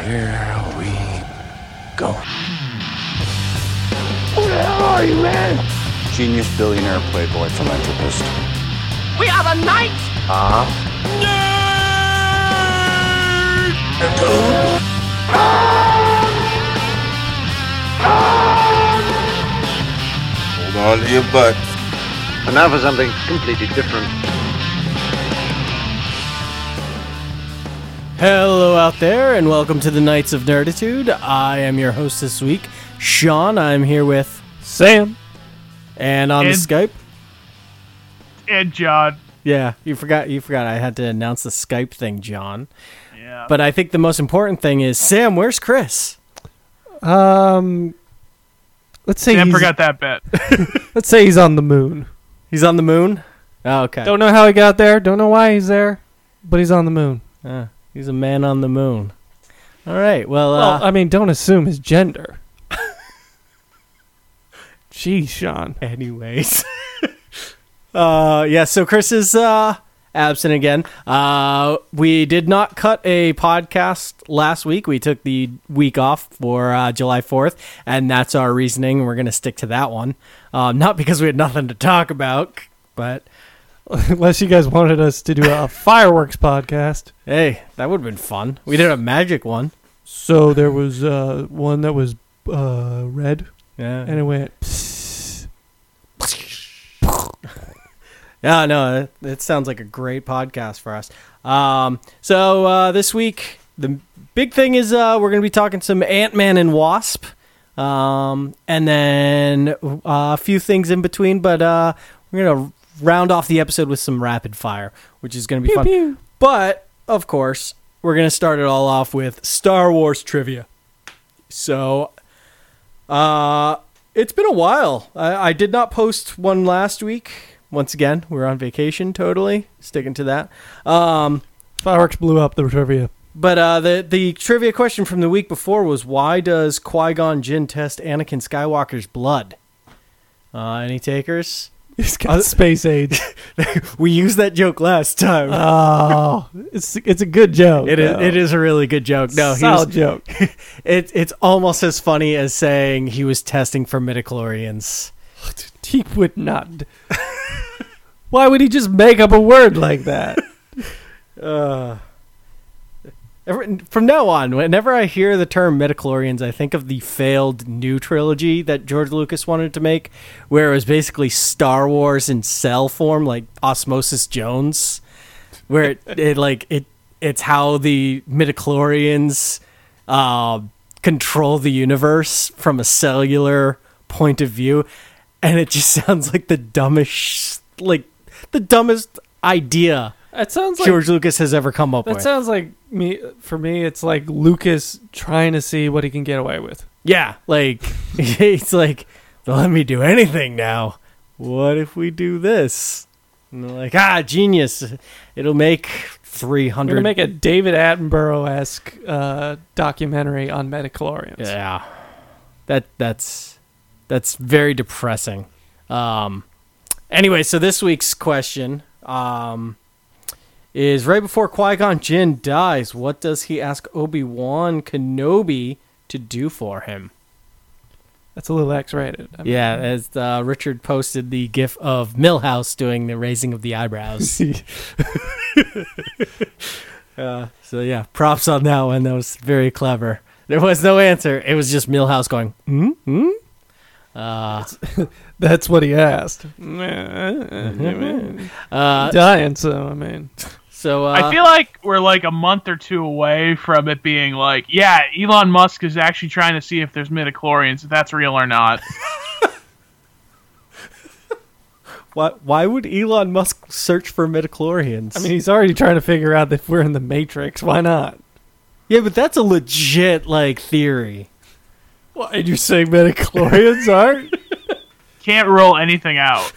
Here we go. Who the hell are you, man? Genius, billionaire, playboy, philanthropist. We are the knights! Hold on to your butt. And now for something completely different. Hello out there, and welcome to the Knights of Nerditude. I am your host this week, Sean. I'm here with Sam. And on the Skype. And John. Yeah, you forgot I had to announce the Skype thing, John. Yeah. But I think the most important thing is, Sam, where's Chris? Let's say Sam forgot that bet. Let's say he's on the moon. He's on the moon? Oh, okay. Don't know how he got there. Don't know why he's there. But he's on the moon. He's a man on the moon. All right. Well, I mean, don't assume his gender. Jeez, Sean. Anyways. Yeah, so Chris is absent again. We did not cut a podcast last week. We took the week off for July 4th, and that's our reasoning. We're going to stick to that one. Not because we had nothing to talk about, but... Unless you guys wanted us to do a fireworks podcast. Hey, that would have been fun. We did a magic one. So there was one that was red, Yeah. and it went... Yeah, no, it sounds like a great podcast for us. So this week, the big thing is we're going to be talking some Ant-Man and Wasp, and then a few things in between, but we're going to round off the episode with some rapid fire, which is going to be fun. Pew. But, of course, we're going to start it all off with Star Wars trivia. So, it's been a while. I did not post one last week. Once again, we're on vacation, totally. Sticking to that. Fireworks blew up the trivia. But the trivia question from the week before was, why does Qui-Gon Jinn test Anakin Skywalker's blood? Any takers? He's got space age. We used that joke last time. Oh, it's a good joke. It is a really good joke. No, solid joke. It's almost as funny as saying he was testing for midichlorians. He would not. Why would he just make up a word like that? From now on, whenever I hear the term midichlorians, I think of the failed new trilogy that George Lucas wanted to make, where it was basically Star Wars in cell form, like Osmosis Jones, where it's how the midichlorians control the universe from a cellular point of view, and it just sounds like the dumbest idea It sounds like George Lucas has ever come up with. That sounds like for me, it's like Lucas trying to see what he can get away with. Yeah, like, it's like, let me do anything now. What if we do this? And they're like, genius. It'll make 300. We're going to make a David Attenborough-esque documentary on midichlorians. Yeah. That's very depressing. Anyway, so this week's question is, right before Qui-Gon Jinn dies, what does he ask Obi-Wan Kenobi to do for him? That's a little X-rated. Yeah, as Richard posted the gif of Milhouse doing the raising of the eyebrows. So yeah, props on that one. That was very clever. There was no answer. It was just Milhouse going, That's what he asked. Dying, so I mean. So I feel like we're like a month or two away from it being like, yeah, Elon Musk is actually trying to see if there's midichlorians, if that's real or not. why would Elon Musk search for midichlorians? I mean, he's already trying to figure out if we're in the Matrix. Why not? Yeah, but that's a legit theory. What, you're saying midichlorians aren't? Can't rule anything out.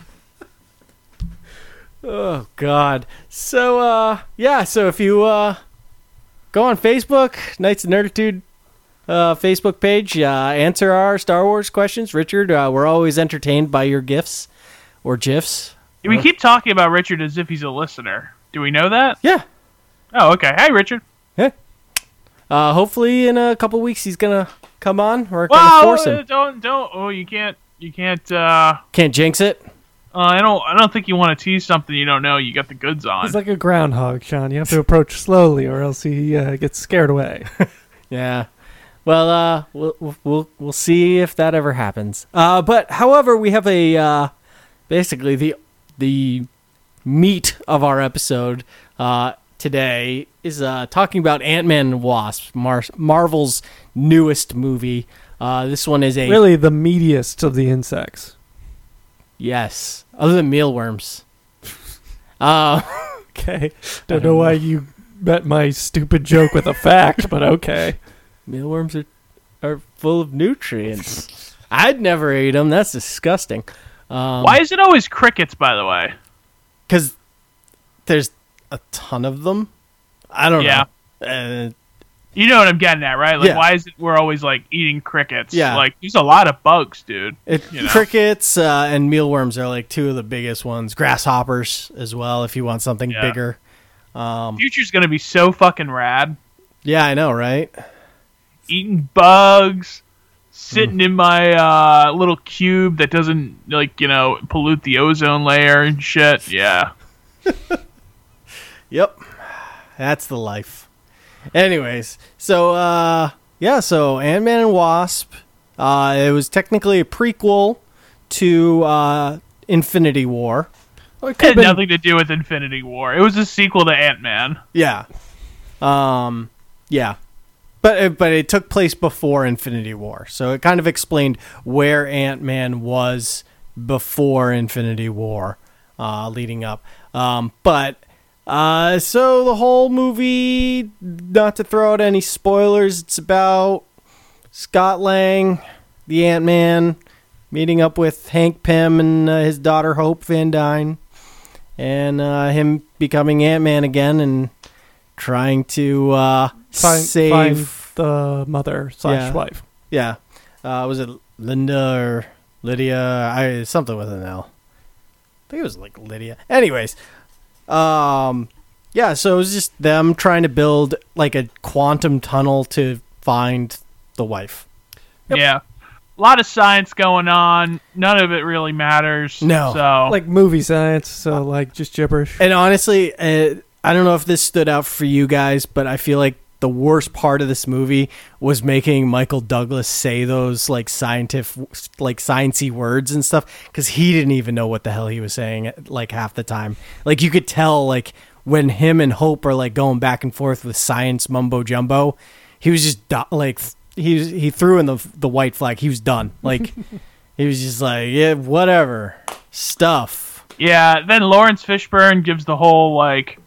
Oh, God. So, so if you go on Facebook, Knights of Nerditude Facebook page, answer our Star Wars questions. Richard, we're always entertained by your GIFs or GIFs. We keep talking about Richard as if he's a listener. Do we know that? Yeah. Oh, okay. Hi, Richard. Yeah. hopefully in a couple weeks he's gonna come on. We're gonna force him. Don't. Oh, you can't. Can't jinx it. I don't think you want to tease something you don't know you got the goods on. He's like a groundhog, Sean. You have to approach slowly, or else he gets scared away. Yeah. Well, we'll see if that ever happens. But however, we have a basically the meat of our episode today is talking about Ant-Man and Wasp, Marvel's newest movie. This one is really the meatiest of the insects. Yes, other than mealworms. Okay, don't know why you met my stupid joke with a fact, but okay. Mealworms are full of nutrients. I'd never eat them. That's disgusting. Why is it always crickets, by the way? Because there's a ton of them. I don't know. You know what I'm getting at, right? Like, Yeah. why is it we're always like eating crickets? Yeah. Like, there's a lot of bugs, dude. You know? Crickets and mealworms are like two of the biggest ones. Grasshoppers as well, if you want something bigger. Future's gonna be so fucking rad. Yeah, I know, right? Eating bugs, sitting in my little cube that doesn't pollute the ozone layer and shit. Yeah. Yep. That's the life. Anyways, so so Ant-Man and Wasp, it was technically a prequel to Infinity War. Well, It had nothing to do with Infinity War. It was a sequel to Ant-Man. Yeah. Yeah. But it took place before Infinity War. So it kind of explained where Ant-Man was before Infinity War, leading up. So the whole movie, not to throw out any spoilers, it's about Scott Lang, the Ant-Man, meeting up with Hank Pym and his daughter Hope Van Dyne, and him becoming Ant-Man again and trying to save find the mother / wife. Yeah. Was it Linda or Lydia? Something with an L. I think it was like Lydia. Anyways. So it was just them trying to build like a quantum tunnel to find the wife. Yep. Yeah. A lot of science going on. None of it really matters. No. So Like movie science, so like just gibberish. And honestly, I don't know if this stood out for you guys, but I feel like the worst part of this movie was making Michael Douglas say those like sciencey words and stuff, because he didn't even know what the hell he was saying like half the time. Like you could tell like when him and Hope are like going back and forth with science mumbo jumbo, he was just like he threw in the white flag. He was done. Like he was just like, yeah, whatever stuff. Yeah. Then Lawrence Fishburne gives the whole like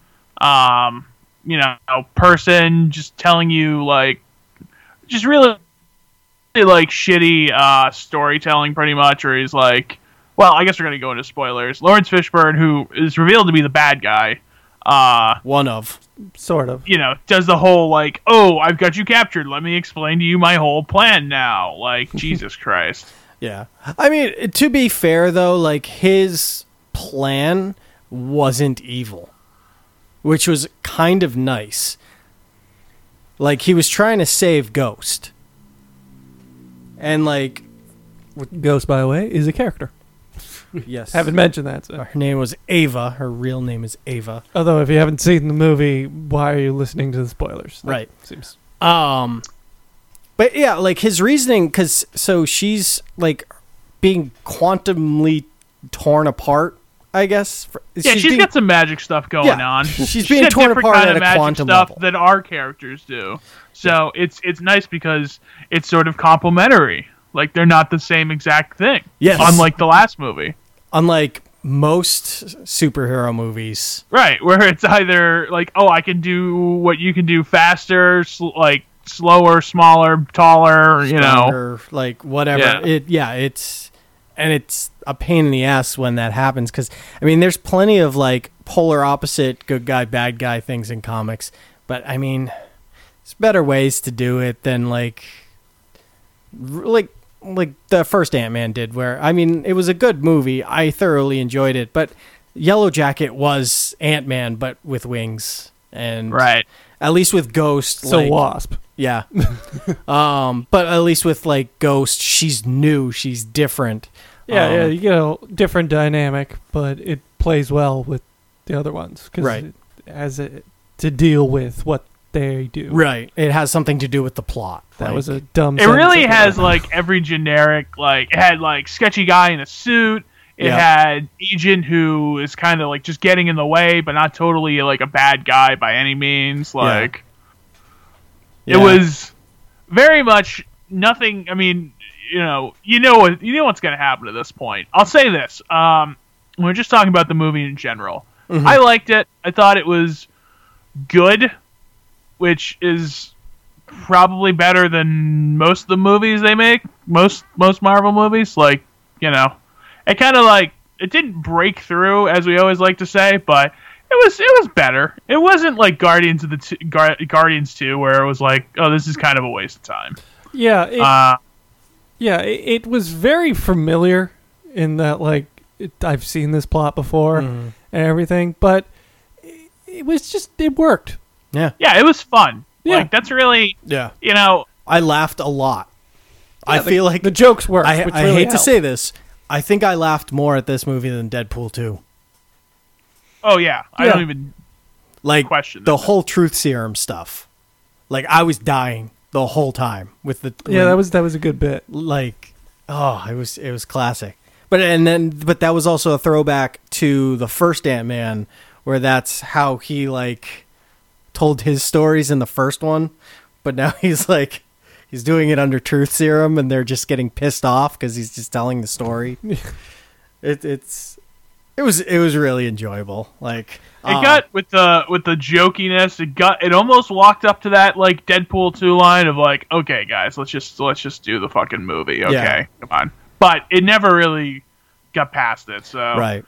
person just telling you like just really like shitty storytelling pretty much, or he's like, well, I guess we're going to go into spoilers. Lawrence Fishburne, who is revealed to be the bad guy, One of. Sort of. Does the whole like, oh, I've got you captured, let me explain to you my whole plan now. Like, Jesus Christ. Yeah. I mean, to be fair though, like his plan wasn't evil, which was kind of nice. Like, he was trying to save Ghost. And, like... Ghost, by the way, is a character. Yes. Haven't mentioned that. So. Her name was Ava. Her real name is Ava. Although, if you haven't seen the movie, why are you listening to the spoilers? That right. Seems... But, yeah, like, his reasoning... Because, so, she's, like, being quantumly torn apart, I guess. She's got some magic stuff going on. She's being torn apart at a quantum stuff level that our characters do. So it's nice because it's sort of complementary. Like they're not the same exact thing. Yes. Unlike the last movie. Unlike most superhero movies. Right, where it's either like, oh, I can do what you can do faster, like slower, smaller, taller, stronger, like whatever. Yeah. It's a pain in the ass when that happens, because I mean there's plenty of like polar opposite good guy bad guy things in comics, but I mean there's better ways to do it than like the first Ant-Man did, where I mean it was a good movie, I thoroughly enjoyed it, but Yellow Jacket was Ant-Man but with wings, and right, at least with Ghost, so Wasp. Yeah. But at least with like Ghost, she's new, she's different. Yeah, you get a different dynamic, but it plays well with the other ones because Right. it has to deal with what they do. Right. It has something to do with the plot. That Like, was a dumb. It sentence really of has that. like every generic, like it had like sketchy guy in a suit. It Yeah. had agent who is kind of like just getting in the way, but not totally like a bad guy by any means. Like Yeah. it was very much nothing. I mean, you know what's going to happen at this point. I'll say this: we're just talking about the movie in general. I liked it. I thought it was good, which is probably better than most of the movies they make. Most Marvel movies, like, you know, it kind of like it didn't break through, as we always like to say, but it was better. It wasn't like Guardians 2, where it was like, oh, this is kind of a waste of time. Yeah, it was very familiar in that, like, I've seen this plot before and everything, but it worked. Yeah. Yeah, it was fun. Yeah. Like, that's really, Yeah. you know, I laughed a lot. I Yeah, feel like the jokes worked. I which hate really to helped. say this. I think I laughed more at this movie than Deadpool 2. oh yeah, I Yeah. don't even Like question the that. whole truth serum stuff. Like I was dying the whole time with the Yeah, that was a good bit. like it was classic. But that was also a throwback to the first Ant-Man, where that's how he like told his stories in the first one, but now he's doing it under truth serum and they're just getting pissed off because he's just telling the story. It was really enjoyable. Like It got with the jokiness. It almost walked up to that like Deadpool 2 line of like, okay, guys, let's just do the fucking movie. Okay, Yeah. come on. But it never really got past it. So right.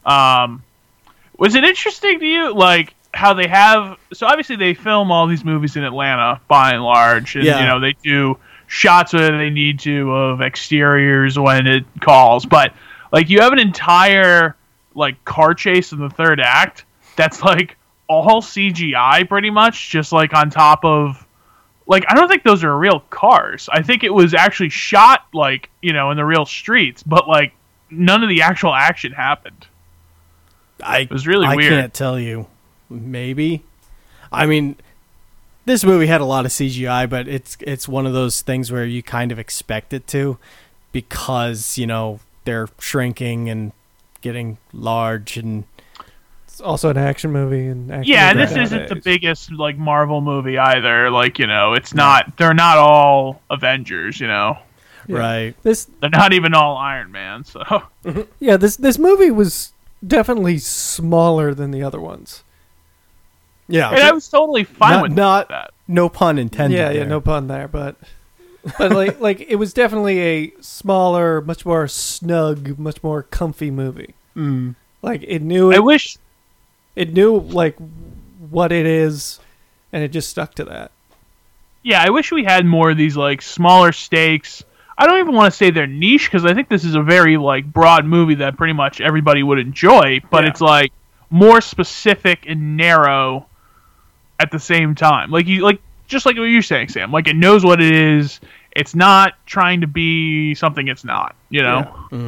was it interesting to you, like how they have? So obviously they film all these movies in Atlanta by and large, and Yeah. you know they do shots where they need to of exteriors when it calls. But like you have an entire like car chase in the third act that's like all CGI pretty much, just like on top of like I don't think those are real cars. I think it was actually shot like, you know, in the real streets, but like none of the actual action happened. It was really weird. I can't tell you. Maybe. I mean, this movie had a lot of CGI, but it's one of those things where you kind of expect it to, because, you know, they're shrinking and getting large, and It's also an action movie, and action Yeah, and movies this isn't the nowadays. biggest like Marvel movie either. Like, you know, it's not. They're not all Avengers. You know, Yeah. right. This they're not even all Iron Man. So this movie was definitely smaller than the other ones. Yeah. and I was totally fine with that. No pun intended. Yeah, there. no pun there, but like it was definitely a smaller, much more snug, much more comfy movie. Mm. Like it knew I wish. it knew like what it is, and it just stuck to that. Yeah, I wish we had more of these like smaller stakes. I don't even want to say they're niche because I think this is a very like broad movie that pretty much everybody would enjoy. But Yeah. it's like more specific and narrow at the same time. Like you like just like what you're saying, Sam. Like it knows what it is. It's not trying to be something it's not. You know. Yeah.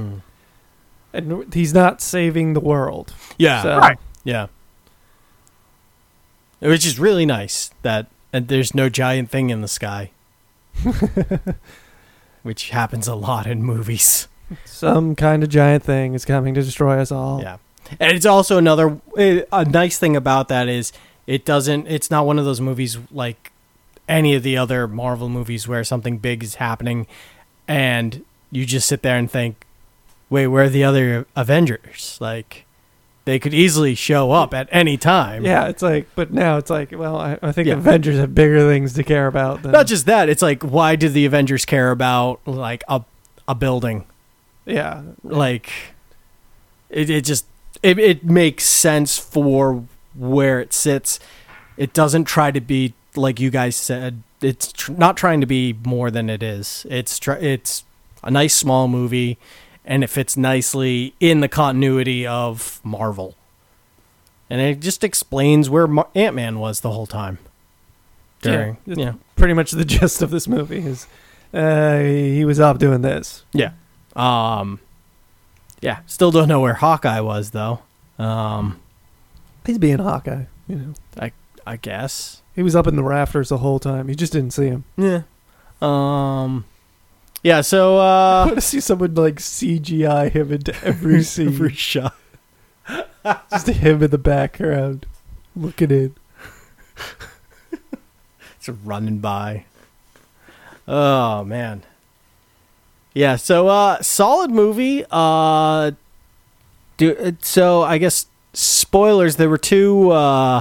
And he's not saving the world. Yeah. So, Right. Yeah. Which is really nice that and there's no giant thing in the sky. Which happens a lot in movies. Some kind of giant thing is coming to destroy us all. Yeah. And it's also a nice thing about that is it's not one of those movies like any of the other Marvel movies where something big is happening and you just sit there and think, wait, where are the other Avengers? Like, they could easily show up at any time. Yeah, it's like, but now it's like, well, I think Yeah. Avengers have bigger things to care about than Not just that, it's like, why did the Avengers care about like a building? yeah. Like, it makes sense for where it sits. It doesn't try to be, like you guys said, it's not trying to be more than it is. It's a nice small movie, and it fits nicely in the continuity of Marvel. And it just explains where Ant-Man was the whole time. During, Yeah. pretty much the gist of this movie. Is he was off doing this? Yeah. Yeah. Still don't know where Hawkeye was though. He's being Hawkeye. I guess. He was up in the rafters the whole time. You just didn't see him. Yeah. Yeah. So I want to see someone like CGI him into every scene. every shot. Just him in the background, looking in. It's running by. Oh man. Yeah, so solid movie. So I guess spoilers, there were two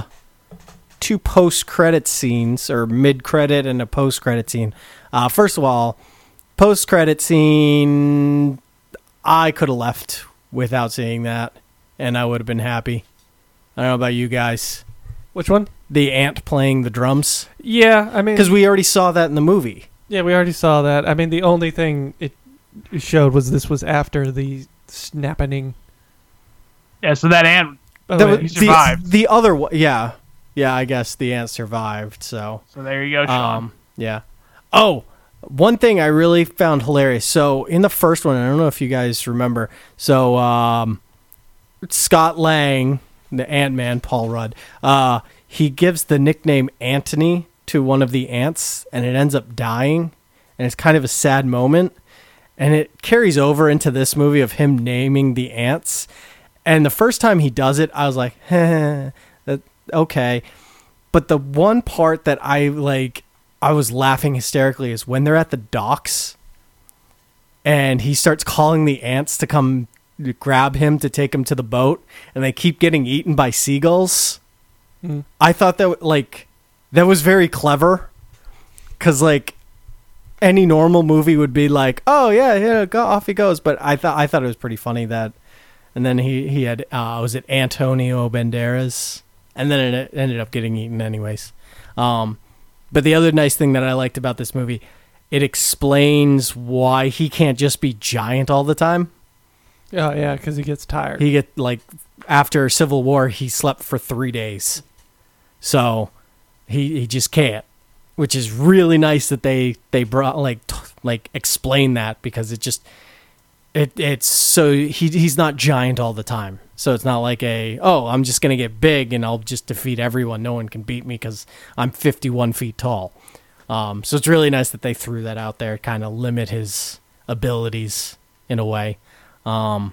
post-credit scenes, or mid-credit and a post-credit scene. First of all, post-credit scene, I could have left without seeing that, and I would have been happy. I don't know about you guys. Which one? The ant playing the drums. Yeah, I mean, Because we already saw that in the movie. yeah, we already saw that. I mean, the only thing it showed was this was after the snapping. Yeah, so that ant, By the way, he survived. The other one, yeah. Yeah, I guess the ant survived, so. So there you go, Sean. Yeah. Oh, one thing I really found hilarious. So in the first one, I don't know if you guys remember. So Scott Lang, the Ant-Man, Paul Rudd, he gives the nickname Antony to one of the ants, and it ends up dying. And it's kind of a sad moment. And it carries over into this movie of him naming the ants. And the first time he does it, I was like, okay. But the one part that I was laughing hysterically is when they're at the docks and he starts calling the ants to come grab him to take him to the boat, and they keep getting eaten by seagulls. I thought that that was very clever, because any normal movie would be like, oh yeah, go off he goes. But I thought it was pretty funny that, and then he had was it Antonio Banderas, and then it ended up getting eaten anyways. But the other nice thing that I liked about this movie, it explains why he can't just be giant all the time. Oh yeah, because he gets tired. He get after Civil War, he slept for 3 days, so he just can't. Which is really nice that they brought explain that, because it's so he's not giant all the time. So it's not like I'm just gonna get big and I'll just defeat everyone. No one can beat me because I'm 51 feet tall. So it's really nice that they threw that out there, kind of limit his abilities in a way. The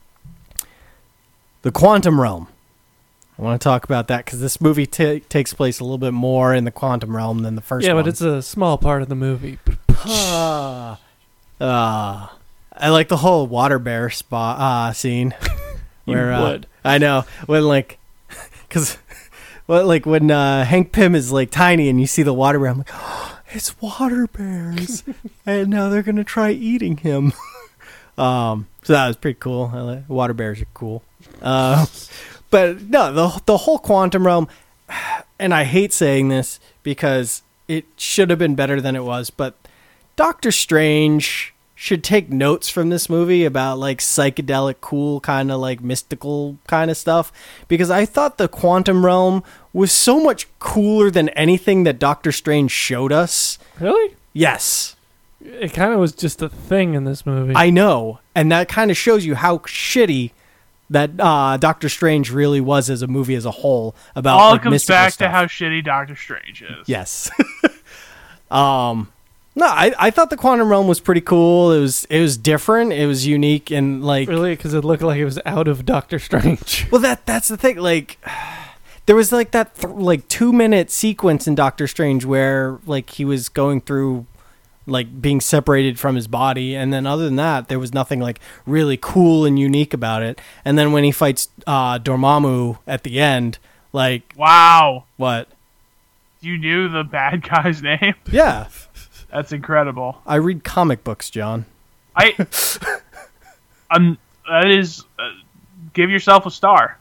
quantum realm. I want to talk about that because this movie takes place a little bit more in the quantum realm than the first one. Yeah, but it's a small part of the movie. I like the whole water bear scene. Where, would. I know. When because when Hank Pym is tiny and you see the water bear, I'm like, oh, it's water bears. And now they're going to try eating him. So that was pretty cool. Water bears are cool. But no, the whole quantum realm, and I hate saying this because it should have been better than it was, but Doctor Strange should take notes from this movie about psychedelic, cool, kind of mystical kind of stuff, because I thought the quantum realm was so much cooler than anything that Doctor Strange showed us. Really? Yes. It kind of was just a thing in this movie. I know, and that kind of shows you how shitty that Doctor Strange really was as a movie as a whole. About all comes mystical back stuff. to how shitty Doctor Strange is. Yes. No, I thought the quantum realm was pretty cool. It was different. It was unique, and really, because it looked like it was out of Doctor Strange. Well, that's the thing. There was that 2-minute sequence in Doctor Strange where he was going through being separated from his body, and then other than that, there was nothing really cool and unique about it. And then when he fights Dormammu at the end, wow, what? You knew the bad guy's name? Yeah. That's incredible. I read comic books, John. That is, give yourself a star.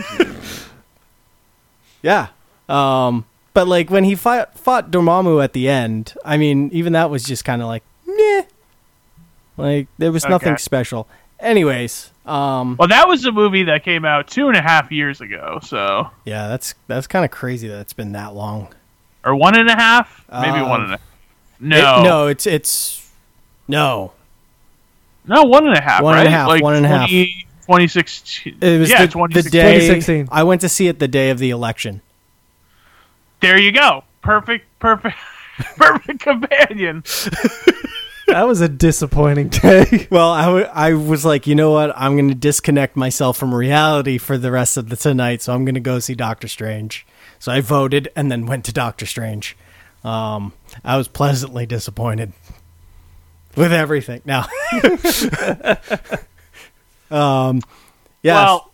Yeah. But when he fought Dormammu at the end, I mean, even that was just kind of meh. There was nothing special. Anyways, well, that was a movie that came out 2.5 years ago, so yeah, that's kind of crazy that it's been that long. or 1.5, maybe 1.5. No, It's no. No, 1.5. One right? and a half, Like 1.5. 2016. It was yeah, the 2016. day 2016. I went to see it the day of the election. There you go. Perfect companion. That was a disappointing day. Well, I was like, you know what? I'm going to disconnect myself from reality for the rest of the tonight, so I'm going to go see Doctor Strange. So I voted and then went to Doctor Strange. I was pleasantly disappointed with everything. Now, yes. Well,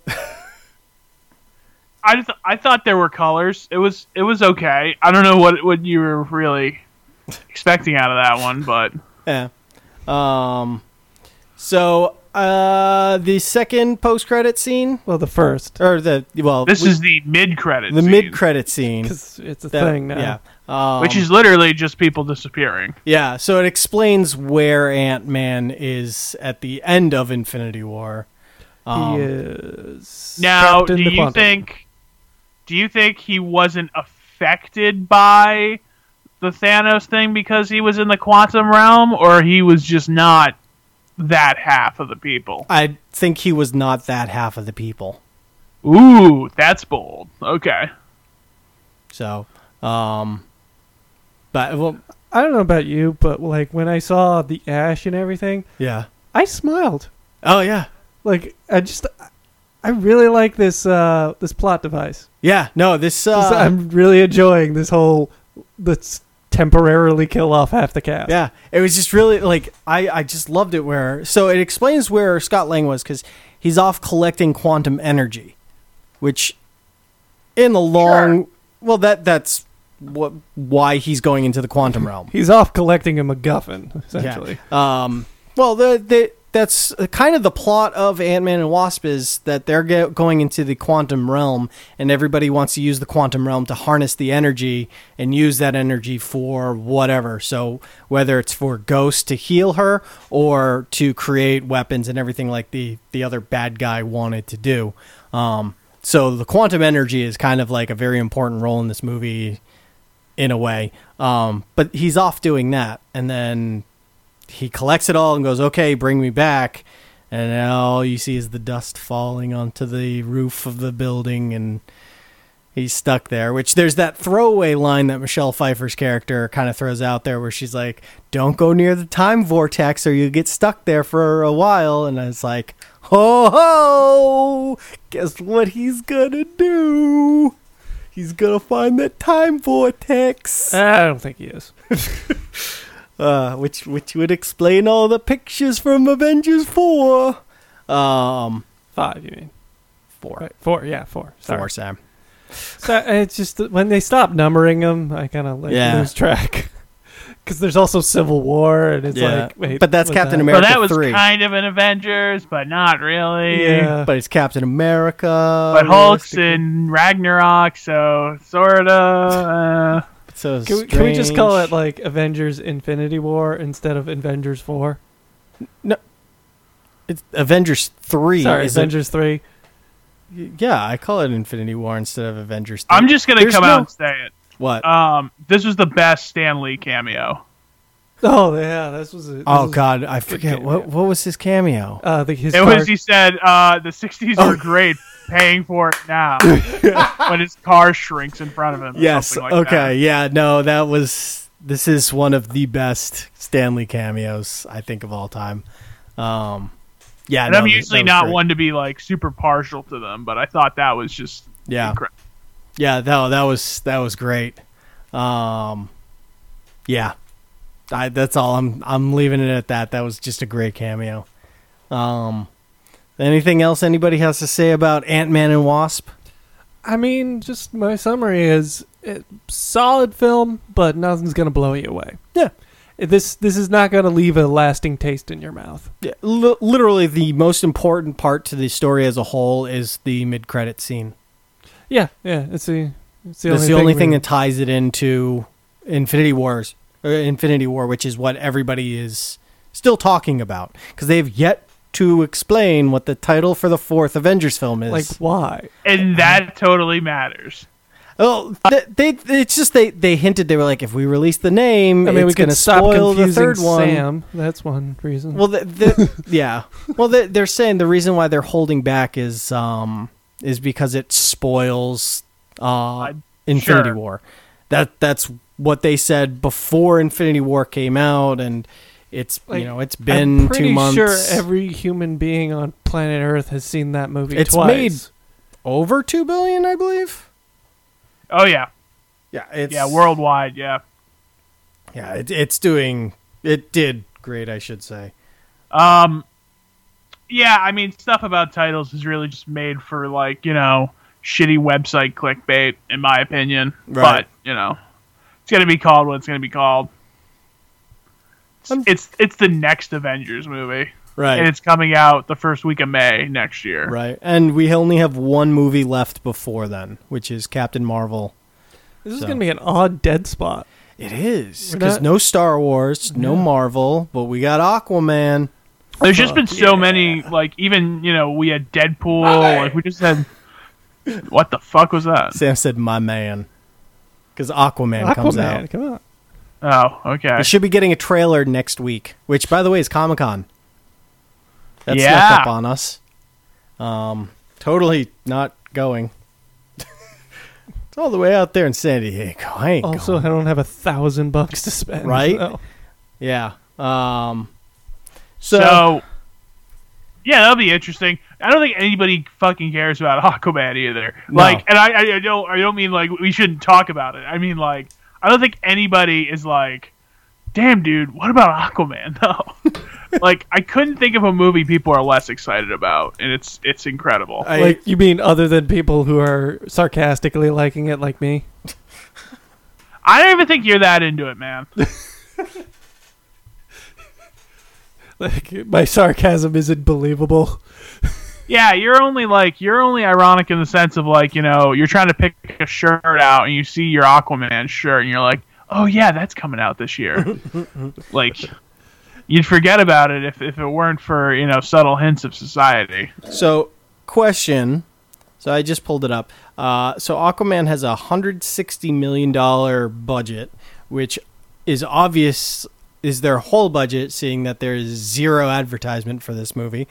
I thought there were colors. It was okay. I don't know what you were really expecting out of that one, but yeah. So the second post-credit scene, Well, the first, or this is the mid-credit. the scene, mid-credit scene. because it's a That- thing now. Yeah. which is literally just people disappearing. Yeah, so it explains where Ant-Man is at the end of Infinity War. He is Now, trapped in do the you quantum. think he wasn't affected by the Thanos thing because he was in the quantum realm, or he was just not that half of the people? I think he was not that half of the people. Ooh, that's bold. Okay. So, but, well, I don't know about you, but like when I saw the ash and everything, yeah. I smiled. Oh, yeah. Like I really like this this plot device. Yeah, no, this, I'm really enjoying this whole let's temporarily kill off half the cast. yeah, it was just really, like, I just loved it so it explains where Scott Lang was, because he's off collecting quantum energy, which in the long, well, that's why he's going into the quantum realm. He's off collecting a MacGuffin, essentially. Yeah. Well, that's kind of the plot of Ant-Man and Wasp, is that they're going into the quantum realm, and everybody wants to use the quantum realm to harness the energy and use that energy for whatever. So whether it's for Ghost to heal her or to create weapons and everything like the other bad guy wanted to do. So the quantum energy is kind of like a very important role in this movie in a way. But he's off doing that, and then he collects it all and goes, okay, bring me back. And all you see is the dust falling onto the roof of the building, and he's stuck there, which there's that throwaway line that Michelle Pfeiffer's character kind of throws out there where she's like, don't go near the time vortex or you get stuck there for a while. And I was like, ho ho, guess what he's gonna do? He's gonna find that time vortex. I don't think he is. Which would explain all the pictures from Avengers 4. 5, you mean? 4. Right. 4, yeah, 4. Sorry. 4, Sam. So it's just that when they stop numbering them, I kind of lose track. Because there's also Civil War, and it's like, wait. But that's what's Captain that? America. So that was 3. kind of an Avengers, but not really. Yeah. But it's Captain America. But Hulk's in Ragnarok, so sorta. So Can we just call strange. it like Avengers Infinity War instead of Avengers 4? It's Avengers 3. Sorry, is it? Avengers 3. Yeah, I call it Infinity War instead of Avengers 3. I'm just gonna There's come no- out and say it. What? This was the best Stan Lee cameo. Oh, yeah, this was a... Oh, God, I forget. cameo. What was his cameo? His It car- was, he said, the 60s were great, paying for it now. When his car shrinks in front of him. or Yes, something like okay, that. yeah, no, this is one of the best Stanley cameos, I think, of all time. Yeah, And no, I'm that usually was not great. one to be like super partial to them, but I thought that was just incredible. Yeah, that was great. Yeah, that's all. I'm leaving it at that. That was just a great cameo. Anything else anybody has to say about Ant-Man and Wasp? I mean, just my summary is solid film, but nothing's going to blow you away. Yeah. This is not going to leave a lasting taste in your mouth. Yeah, literally the most important part to the story as a whole is the mid-credit scene. Yeah, it's the That's the only thing that ties it into Infinity War, which is what everybody is still talking about, because they've yet to explain what the title for the 4th Avengers film is. Like, why? And that totally matters. Well, it's just they hinted, they were like, if we release the name, I mean, we it's going could to stop spoil the confusing third one. Sam. That's one reason. Well, yeah. Well, they're saying the reason why they're holding back is because it spoils Infinity Sure. War. That's what they said before Infinity War came out, and it's it's been I'm pretty 2 months. sure every human being on planet Earth has seen that movie It's twice. made over $2 billion, I believe. Oh yeah, Yeah, worldwide. Yeah. Yeah, it did great, I should say. Yeah, I mean, stuff about titles is really just made for shitty website clickbait, in my opinion. Right. But it's gonna be called what it's gonna be called. It's the next Avengers movie, Right. and it's coming out the first week of May next year. Right, and we only have one movie left before then, which is Captain Marvel. This is going to be an odd dead spot. It is, We're because not- no Star Wars, no Marvel, but we got Aquaman. There's just been so many, even we had Deadpool, we just had. What the fuck was that? Sam said, "My man," because Aquaman comes out. Come on. Oh, okay. We should be getting a trailer next week, which, by the way, is Comic-Con. That's Yeah. snuck up on us. Totally not going. It's all the way out there in San Diego. I ain't Also, going. I don't have $1,000 to spend. Right? so- Yeah. So, yeah, that'll be interesting. I don't think anybody fucking cares about Aquaman either. No. And I don't mean we shouldn't talk about it. I mean I don't think anybody is damn dude, what about Aquaman though? I couldn't think of a movie people are less excited about, and it's incredible. you mean other than people who are sarcastically liking it like me? I don't even think you're that into it, man. My sarcasm isn't believable. Yeah, you're only ironic in the sense of you're trying to pick a shirt out and you see your Aquaman shirt and you're like, oh yeah, that's coming out this year. You'd forget about it if it weren't for subtle hints of society. So, question. So I just pulled it up. So Aquaman has a $160 million budget, which is obvious is their whole budget, seeing that there is zero advertisement for this movie.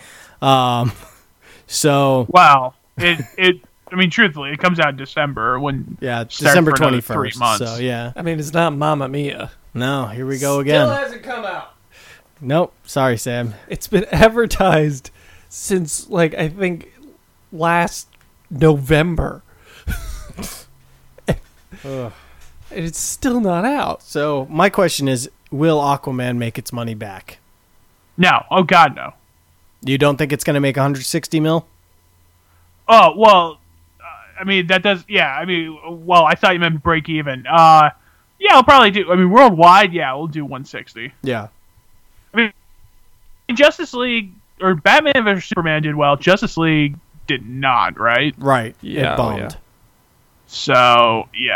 So Wow, I mean, truthfully, it comes out in December when yeah, start December for another 21st. 3 months. So yeah, I mean, it's not Mamma Mia. no, here we go again. hasn't come out. Nope, sorry, Sam. It's been advertised since, I think, last November. And it's still not out. So my question is, will Aquaman make its money back? No, oh god, no. You don't think it's going to make 160 mil? Oh well, I mean that does. Yeah, I mean, well, I thought you meant break even. Yeah, I'll probably do. I mean, worldwide, yeah, we'll do 160. Yeah. I mean, Justice League or Batman vs Superman did well. Justice League did not, right? Right. Yeah, It bombed. yeah. So yeah,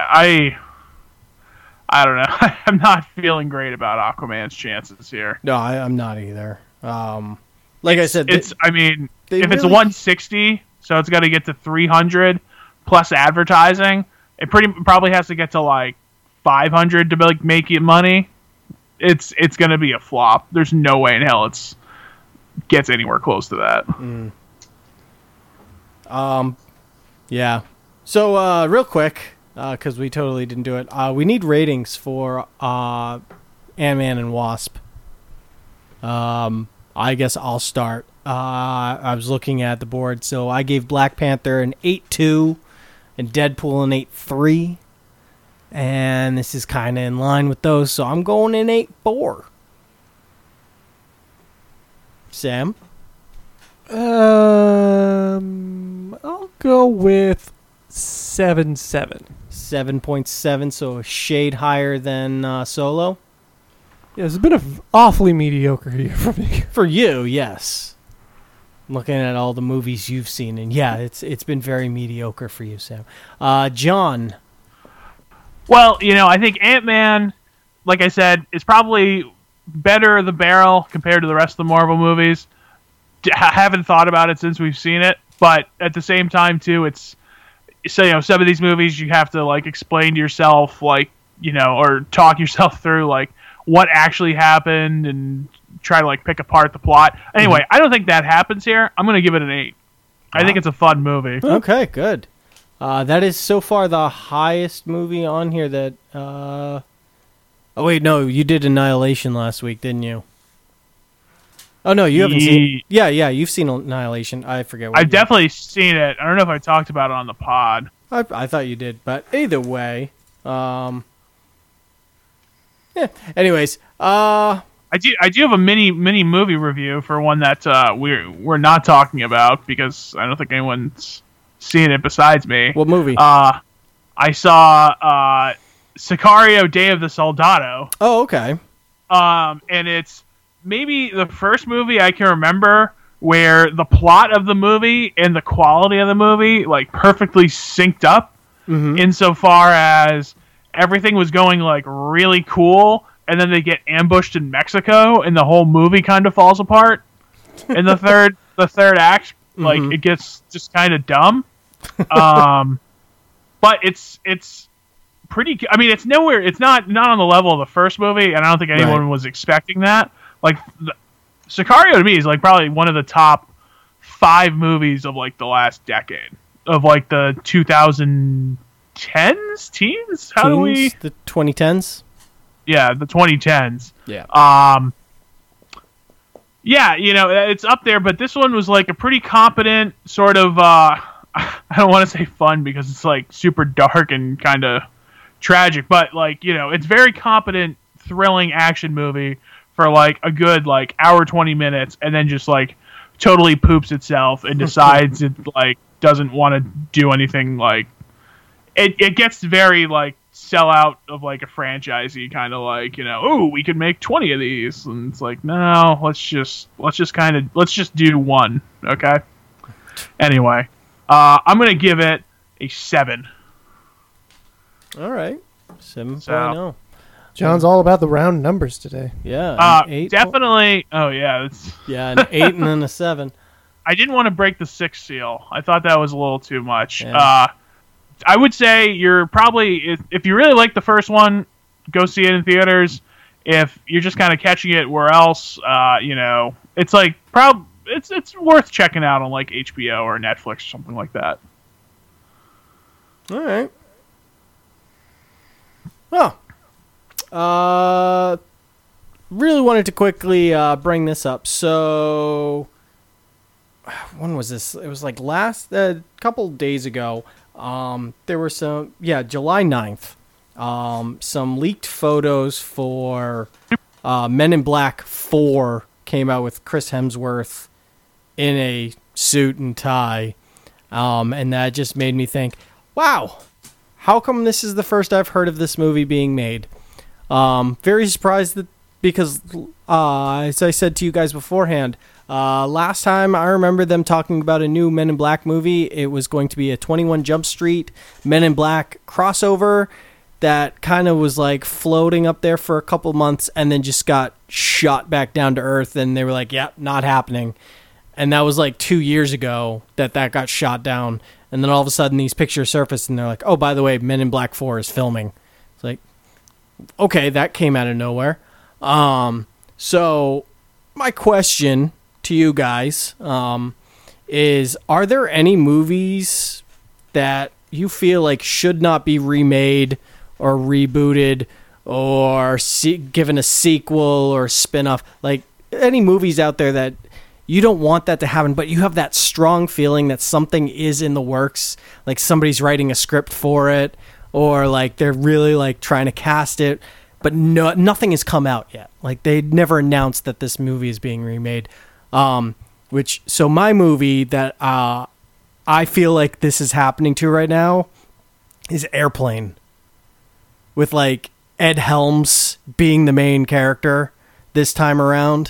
I don't know. I'm not feeling great about Aquaman's chances here. No, I'm not either. Like I said, It's. I mean, they if it's really- 160, so it's got to get to 300 plus advertising. It probably has to get to 500 to make it money. It's going to be a flop. There's no way in hell it's gets anywhere close to that. yeah. So real quick, because we totally didn't do it, we need ratings for Ant-Man and Wasp. I guess I'll start. I was looking at the board, so I gave Black Panther an 8.2 and Deadpool an 8.3. And this is kind of in line with those, so I'm going in 8.4. Sam? I'll go with 7.7. 7.7, so a shade higher than Solo. Yeah, it's been an awfully mediocre year for me. For you, yes. Looking at all the movies you've seen, and yeah, it's been very mediocre for you, Sam. John. Well, I think Ant-Man, like I said, is probably better the barrel compared to the rest of the Marvel movies. I haven't thought about it since we've seen it, but at the same time, too, it's so some of these movies you have to like explain to yourself, like, or talk yourself through like what actually happened and try to like pick apart the plot. Anyway, I don't think that happens here. I'm gonna give it an 8. I think it's a fun movie. Okay, good. That is so far the highest movie on here that... Oh, wait, no, you did Annihilation last week, didn't you? Oh, no, you haven't seen... Yeah, you've seen Annihilation. I forget what I've definitely seen it. I don't know if I talked about it on the pod. I thought you did, but either way... Yeah, anyways, I do have a mini movie review for one that we're not talking about because I don't think anyone's seen it besides me. What movie? I saw Sicario: Day of the Soldado. Oh, okay. And it's maybe the first movie I can remember where the plot of the movie and the quality of the movie like perfectly synced up, insofar as everything was going like really cool, and then they get ambushed in Mexico, and the whole movie kind of falls apart. In the third act, like it gets just kind of dumb. But it's pretty. I mean, it's nowhere. It's not on the level of the first movie, and I don't think anyone was expecting that. Like, Sicario to me is like probably one of the top 5 movies of like the last decade, of like the 2010s, teens. How do we? The 2010s. Yeah, the 2010s. Yeah. Yeah, it's up there, but this one was like a pretty competent sort of. I don't want to say fun because it's like super dark and kind of tragic, but like it's very competent, thrilling action movie for like a good like hour 20 minutes, and then just like totally poops itself and decides it like doesn't want to do anything. Like it gets very like sell out of like a franchisey kind of like oh, we could make 20 of these, and it's like no, let's just do one. Okay. Anyway, I'm gonna give it a 7. All right, 7.0. John's all about the round numbers today. Yeah, an 8. Definitely. Oh yeah, an 8 and then a 7. I didn't want to break the 6 seal. I thought that was a little too much. Yeah. I would say you're probably, if you really like the first one, go see it in theaters. If you're just kind of catching it where else, it's like it's worth checking out on like HBO or Netflix or something like that. All right. Well, really wanted to quickly bring this up. So, when was this? It was like a couple days ago. There were July 9th. Some leaked photos for Men in Black 4 came out with Chris Hemsworth in a suit and tie. And that just made me think, wow, how come this is the first I've heard of this movie being made? Very surprised because, as I said to you guys beforehand, last time I remember them talking about a new Men in Black movie. It was going to be a 21 Jump Street Men in Black crossover that kind of was like floating up there for a couple months and then just got shot back down to earth, and they were like, yep, not happening. And that was like 2 years ago that got shot down. And then all of a sudden these pictures surfaced and they're like, oh, by the way, Men in Black 4 is filming. It's like, okay, that came out of nowhere. So my question to you guys is, are there any movies that you feel like should not be remade or rebooted or given a sequel or spin-off? Like, any movies out there that you don't want that to happen, but you have that strong feeling that something is in the works, like somebody's writing a script for it, or like they're really like trying to cast it, but nothing has come out yet. Like, they never announced that this movie is being remade. So my movie that I feel like this is happening to right now is Airplane, with like Ed Helms being the main character this time around.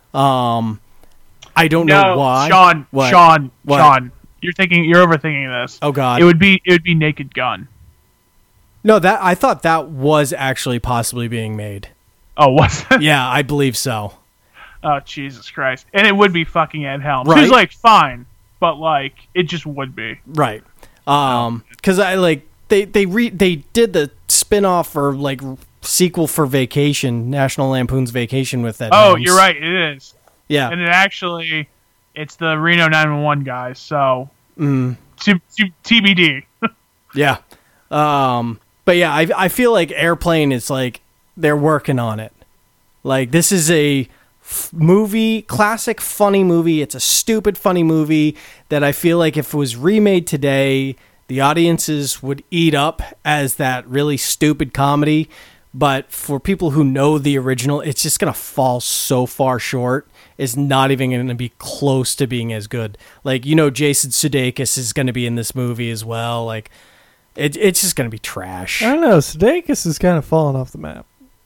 I don't know why. Sean, What? Sean, What? Sean, you're overthinking this. Oh God. It would be Naked Gun. No, I thought that was actually possibly being made. Oh, was it? Yeah, I believe so. Oh, Jesus Christ. And it would be fucking Ed Helms. Right. Who's like fine, but like it just would be. Right. Because I like they did the spin-off or like sequel for Vacation, National Lampoon's Vacation with that. Oh, you're right. It is. Yeah, and it's the Reno 911 guys. So TBD. Yeah. But yeah, I feel like Airplane is like they're working on it. Like this is a movie, classic funny movie. It's a stupid funny movie that I feel like if it was remade today, the audiences would eat up as that really stupid comedy. But for people who know the original, it's just going to fall so far short. It's not even going to be close to being as good. Like, Jason Sudeikis is going to be in this movie as well. Like, it's just going to be trash. I don't know. Sudeikis is kind of falling off the map.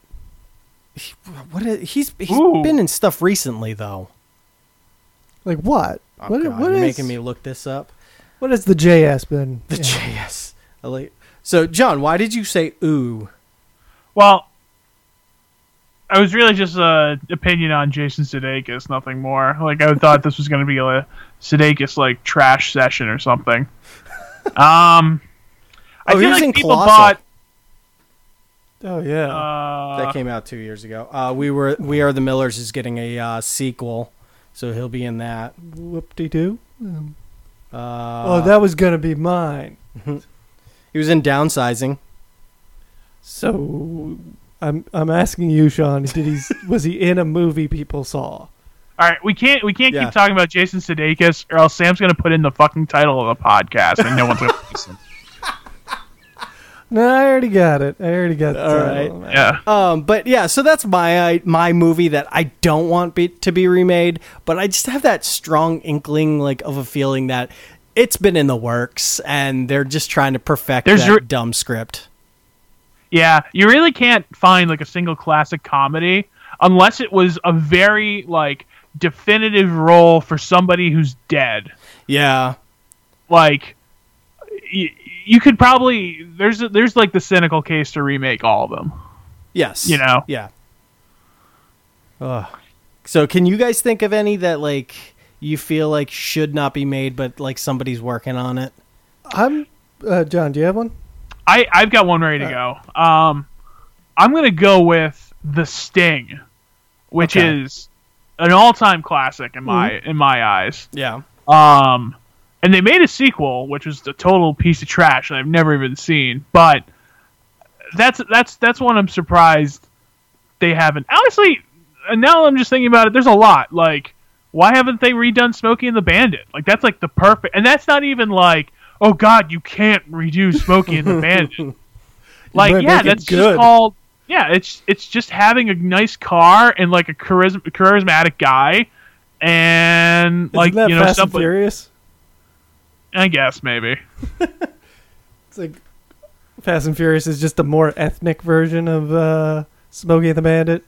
He's been in stuff recently, though. Like what? Oh, what you're making me look this up. What has the JS been? The JS. So, John, why did you say ooh? Well, I was really just an opinion on Jason Sudeikis, nothing more. Like, I thought this was going to be a Sudeikis, like, trash session or something. I feel like people bought... Oh, yeah. That came out 2 years ago. We Are the Millers is getting a sequel, so he'll be in that. Whoop-de-doo. That was going to be mine. He was in Downsizing. So, I'm asking you, Sean. Was he in a movie people saw? All right, we can't keep talking about Jason Sudeikis, or else Sam's gonna put in the fucking title of the podcast, and no one's gonna listen. No, I already got it. All right. Yeah. But yeah, so that's my movie that I don't want to be remade, but I just have that strong inkling, like, of a feeling that it's been in the works, and they're just trying to perfect that dumb script. Yeah, you really can't find like a single classic comedy unless it was a very like definitive role for somebody who's dead. Yeah, like you could probably there's like the cynical case to remake all of them. Yes, Yeah. So can you guys think of any that like you feel like should not be made, but like somebody's working on it? John, do you have one? I've got one ready to go. I'm going to go with The Sting, which is an all-time classic in my eyes. Yeah. And they made a sequel, which was a total piece of trash that I've never even seen. But that's one I'm surprised they haven't. Honestly, now I'm just thinking about it. There's a lot. Like, why haven't they redone Smokey and the Bandit? Like, that's like the perfect. And that's not even like, oh God, you can't redo Smokey and the Bandit. Like, yeah, that's just called. Yeah, it's just having a nice car and like a charismatic guy, and Isn't that Fast and Furious? I guess maybe. It's like Fast and Furious is just a more ethnic version of Smokey and the Bandit.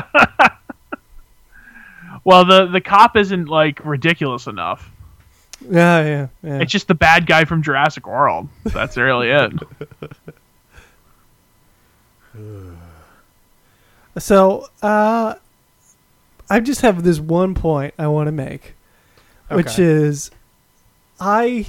Well, the cop isn't like ridiculous enough. Yeah. It's just the bad guy from Jurassic World. That's really it. So, I just have this one point I want to make, which is I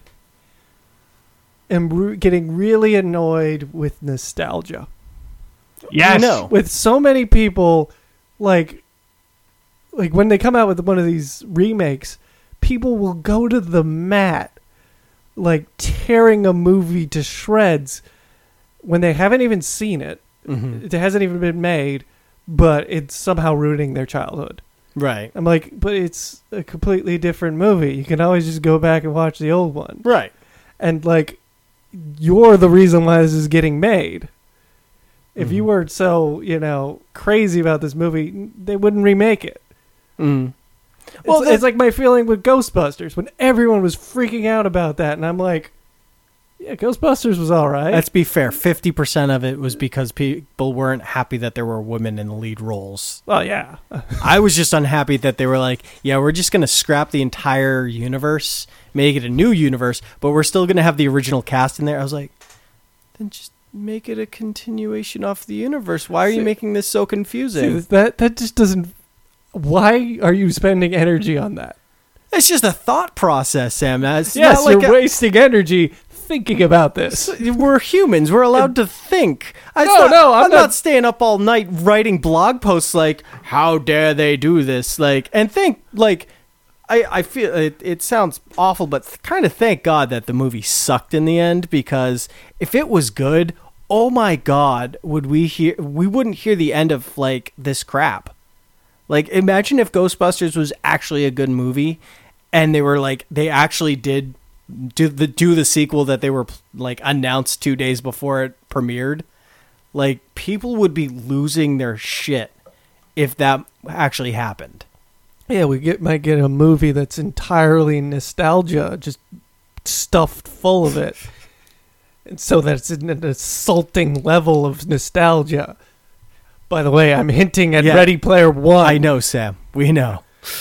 am getting really annoyed with nostalgia. Yes. With so many people, like when they come out with one of these remakes, people will go to the mat, like tearing a movie to shreds when they haven't even seen it. Mm-hmm. It hasn't even been made, but it's somehow ruining their childhood. Right. I'm like, but it's a completely different movie. You can always just go back and watch the old one. Right. And like, you're the reason why this is getting made. If you weren't so, crazy about this movie, they wouldn't remake it. Mm. Well, it's like my feeling with Ghostbusters when everyone was freaking out about that, and I'm like, yeah, Ghostbusters was all right. Let's be fair. 50% of it was because people weren't happy that there were women in the lead roles. Well, yeah. I was just unhappy that they were like, yeah, we're just going to scrap the entire universe, make it a new universe, but we're still going to have the original cast in there. I was like, then just make it a continuation off the universe. Why are you making this so confusing? That just doesn't... Why are you spending energy on that? It's just a thought process, Sam. It's yes, not like you're wasting energy thinking about this. We're humans. We're allowed to think. I'm I'm not not- staying up all night writing blog posts like, how dare they do this? Like, and think, like, I feel it sounds awful, but kind of thank God that the movie sucked in the end, because if it was good, oh my God, we wouldn't hear the end of, like, this crap. Like, imagine if Ghostbusters was actually a good movie and they were like, they actually did do the sequel that they were like announced 2 days before it premiered. Like, people would be losing their shit if that actually happened. Yeah, might get a movie that's entirely nostalgia, just stuffed full of it. And so that's an insulting level of nostalgia. By the way, I'm hinting at Yeah. Ready Player One. I know, Sam. We know.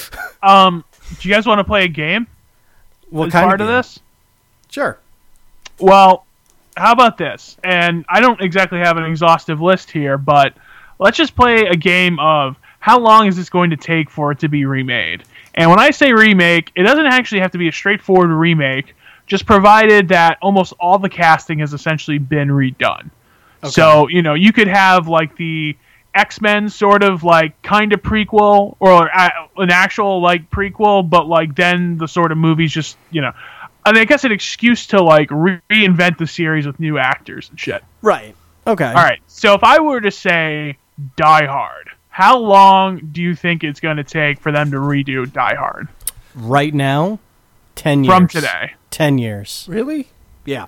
Do you guys want to play a game? What as kind part of game? this? Sure. Well, how about this? And I don't exactly have an exhaustive list here, but let's just play a game of how long is this going to take for it to be remade? And when I say remake, it doesn't actually have to be a straightforward remake, just provided that almost all the casting has essentially been redone. Okay. So, you could have like the X-Men sort of like kind of prequel, or an actual like prequel, but like then the sort of movies just, I mean, I guess an excuse to like reinvent the series with new actors and shit. Right. Okay. All right. So if I were to say Die Hard, how long do you think it's going to take for them to redo Die Hard? Right now, 10 years. From today. 10 years. Really? Yeah.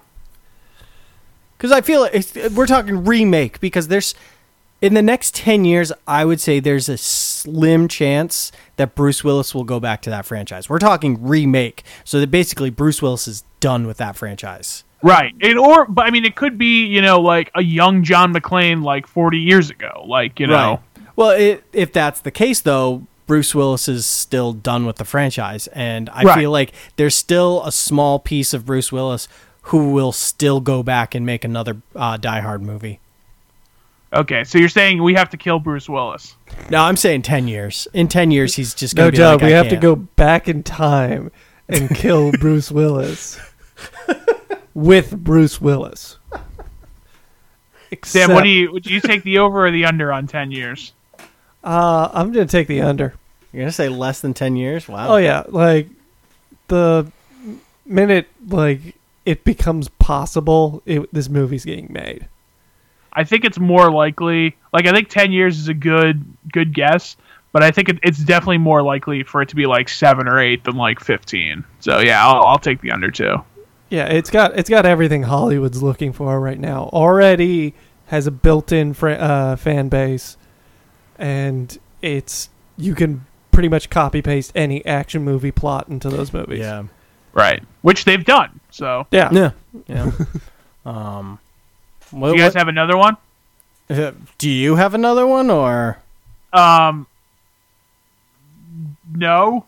Because I feel we're talking remake, because in the next 10 years, I would say there's a slim chance that Bruce Willis will go back to that franchise. We're talking remake. So that basically Bruce Willis is done with that franchise. Right. But I mean, it could be, like a young John McClane like 40 years ago. Like, Right. Well, if that's the case, though, Bruce Willis is still done with the franchise. And I feel like there's still a small piece of Bruce Willis who will still go back and make another Die Hard movie. Okay, so you're saying we have to kill Bruce Willis? No, I'm saying 10 years. In 10 years, he's just going No, to be Joe, like, we I have to can't. go back in time and kill Bruce Willis. With Bruce Willis. Sam, do you take the over or the under on 10 years? I'm going to take the under. You're going to say less than 10 years? Wow. Oh, yeah. Like, the minute, like, it becomes possible, this movie's getting made. I think it's more likely. Like, I think 10 years is a good guess, but I think it's definitely more likely for it to be like 7 or 8 than like 15. So yeah, I'll take the under too. Yeah, it's got everything Hollywood's looking for right now. Already has a built-in fan base, and you can pretty much copy paste any action movie plot into those movies. Yeah. Right. Which they've done. So Yeah. Yeah. do you guys have another one? Do you have another one, or? No.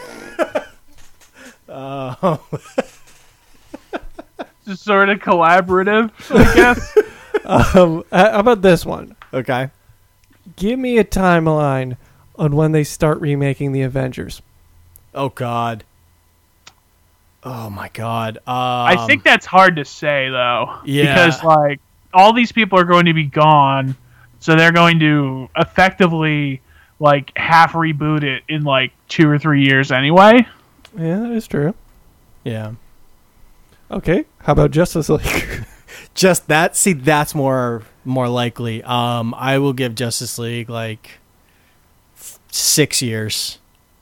Just sort of collaborative, I guess. How about this one? Okay. Give me a timeline on when they start remaking the Avengers. Oh, God. Oh, my God. I think that's hard to say, though. Yeah. Because, like, all these people are going to be gone, so they're going to effectively, like, half reboot it in, like, 2 or 3 years anyway. Yeah, that is true. Yeah. Okay. How about Justice League? Just that? See, that's more likely. I will give Justice League, like, 6 years.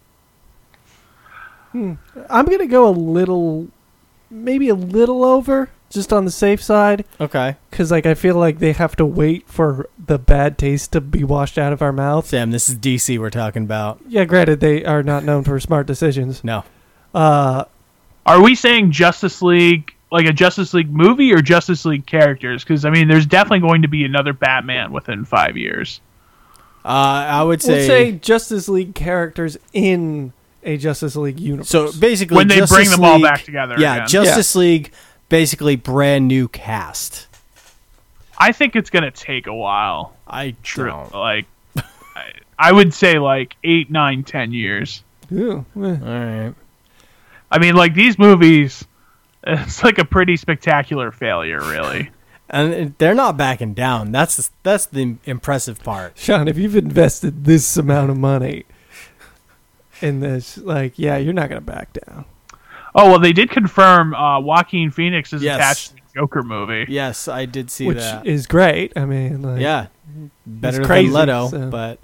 I'm going to go maybe a little over, just on the safe side. Okay. Because, like, I feel like they have to wait for the bad taste to be washed out of our mouth. Sam, this is DC we're talking about. Yeah, granted, they are not known for smart decisions. No. Are we saying Justice League, like a Justice League movie, or Justice League characters? Because, I mean, there's definitely going to be another Batman within 5 years. I would say... We'll say Justice League characters in a Justice League universe. So, basically, when they Justice bring them all League- back together Yeah, again. Justice League, basically brand new cast. I think it's going to take a while. I don't. Like, I would say, like, 8, 9, 10 years. Ooh, All right. I mean, like, these movies, It's like a pretty spectacular failure, really. And they're not backing down. That's the impressive part. Sean, if you've invested this amount of money in this, like, yeah, you're not going to back down. Oh, well, they did confirm Joaquin Phoenix is Yes. attached to the Joker movie. Yes, I did see Which that. is great. I mean, like, Yeah, better crazy, than Leto, so. but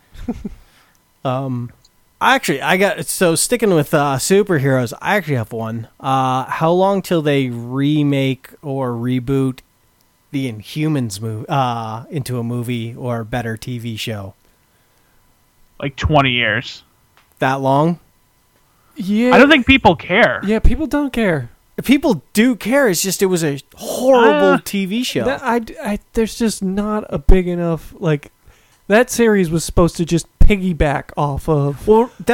actually, I got so sticking with superheroes. I actually have one. How long till they remake or reboot the Inhumans movie into a movie or better TV show? Like 20 years. That long? Yeah, I don't think people care. Yeah, people don't care. People do care. It's just it was a horrible TV show. There's just not a big enough, like, that series was supposed to just piggyback off of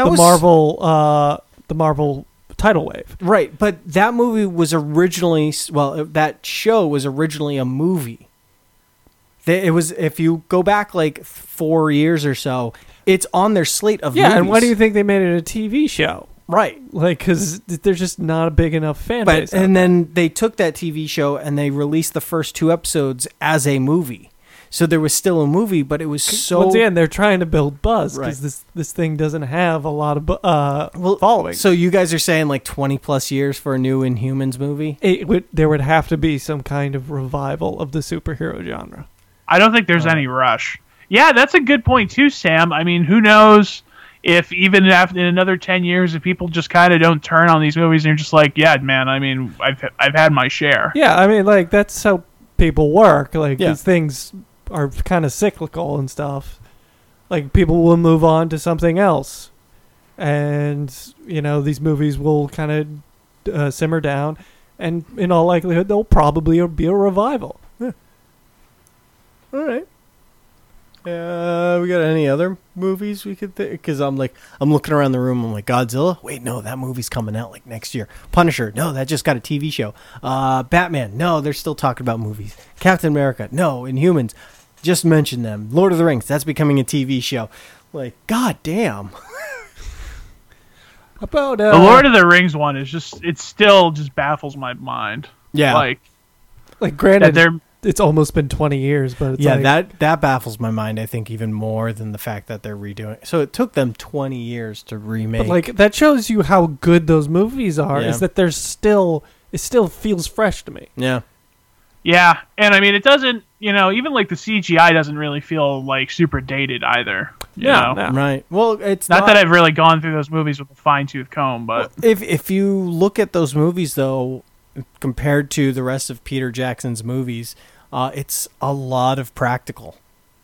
the Marvel tidal wave. Right, but that movie was originally that show was originally a movie. It was, if you go back like 4 years or so, it's on their slate of movies. And why do you think they made it a TV show? Right, Like, because there's just not a big enough fan base. and then they took that TV show and they released the first 2 episodes as a movie. So there was still a movie, but it was so once again, they're trying to build buzz Right. because this thing doesn't have a lot of following. So you guys are saying like 20 plus years for a new Inhumans movie? There would have to be some kind of revival of the superhero genre. I don't think there's any rush. Yeah, that's a good point too, Sam. I mean, who knows if even after in another 10 years, if people just kind of don't turn on these movies and you're just like, yeah, man, I mean, I've had my share. Yeah, I mean, like, that's how people work. Like, Yeah. these things are kind of cyclical and stuff. Like, people will move on to something else. And, you know, these movies will kind of simmer down. And in all likelihood, there'll probably be a revival. All right. We got any other movies we could think? Because I'm looking around the room. I'm like, Godzilla? Wait, no, that movie's coming out like next year. Punisher? No, that just got a TV show. Batman? No, they're still talking about movies. Captain America? No. Inhumans? Just mentioned them. Lord of the Rings? That's becoming a TV show. Like, god damn. About The Lord of the Rings one is just, it still just baffles my mind. Yeah. Like, granted, that they're, it's almost been 20 years, but it's Yeah, like, that baffles my mind, I think, even more than the fact that they're redoing it. So it took them 20 years to remake. but like, that shows you how good those movies are. Yeah. Is that it still feels fresh to me. yeah. yeah, and I mean, it doesn't, you know, even like the CGI doesn't really feel like super dated either. You know? No. Right. Well, it's Not that I've really gone through those movies with a fine-tooth comb, but If you look at those movies, though, compared to the rest of Peter Jackson's movies, it's a lot of practical.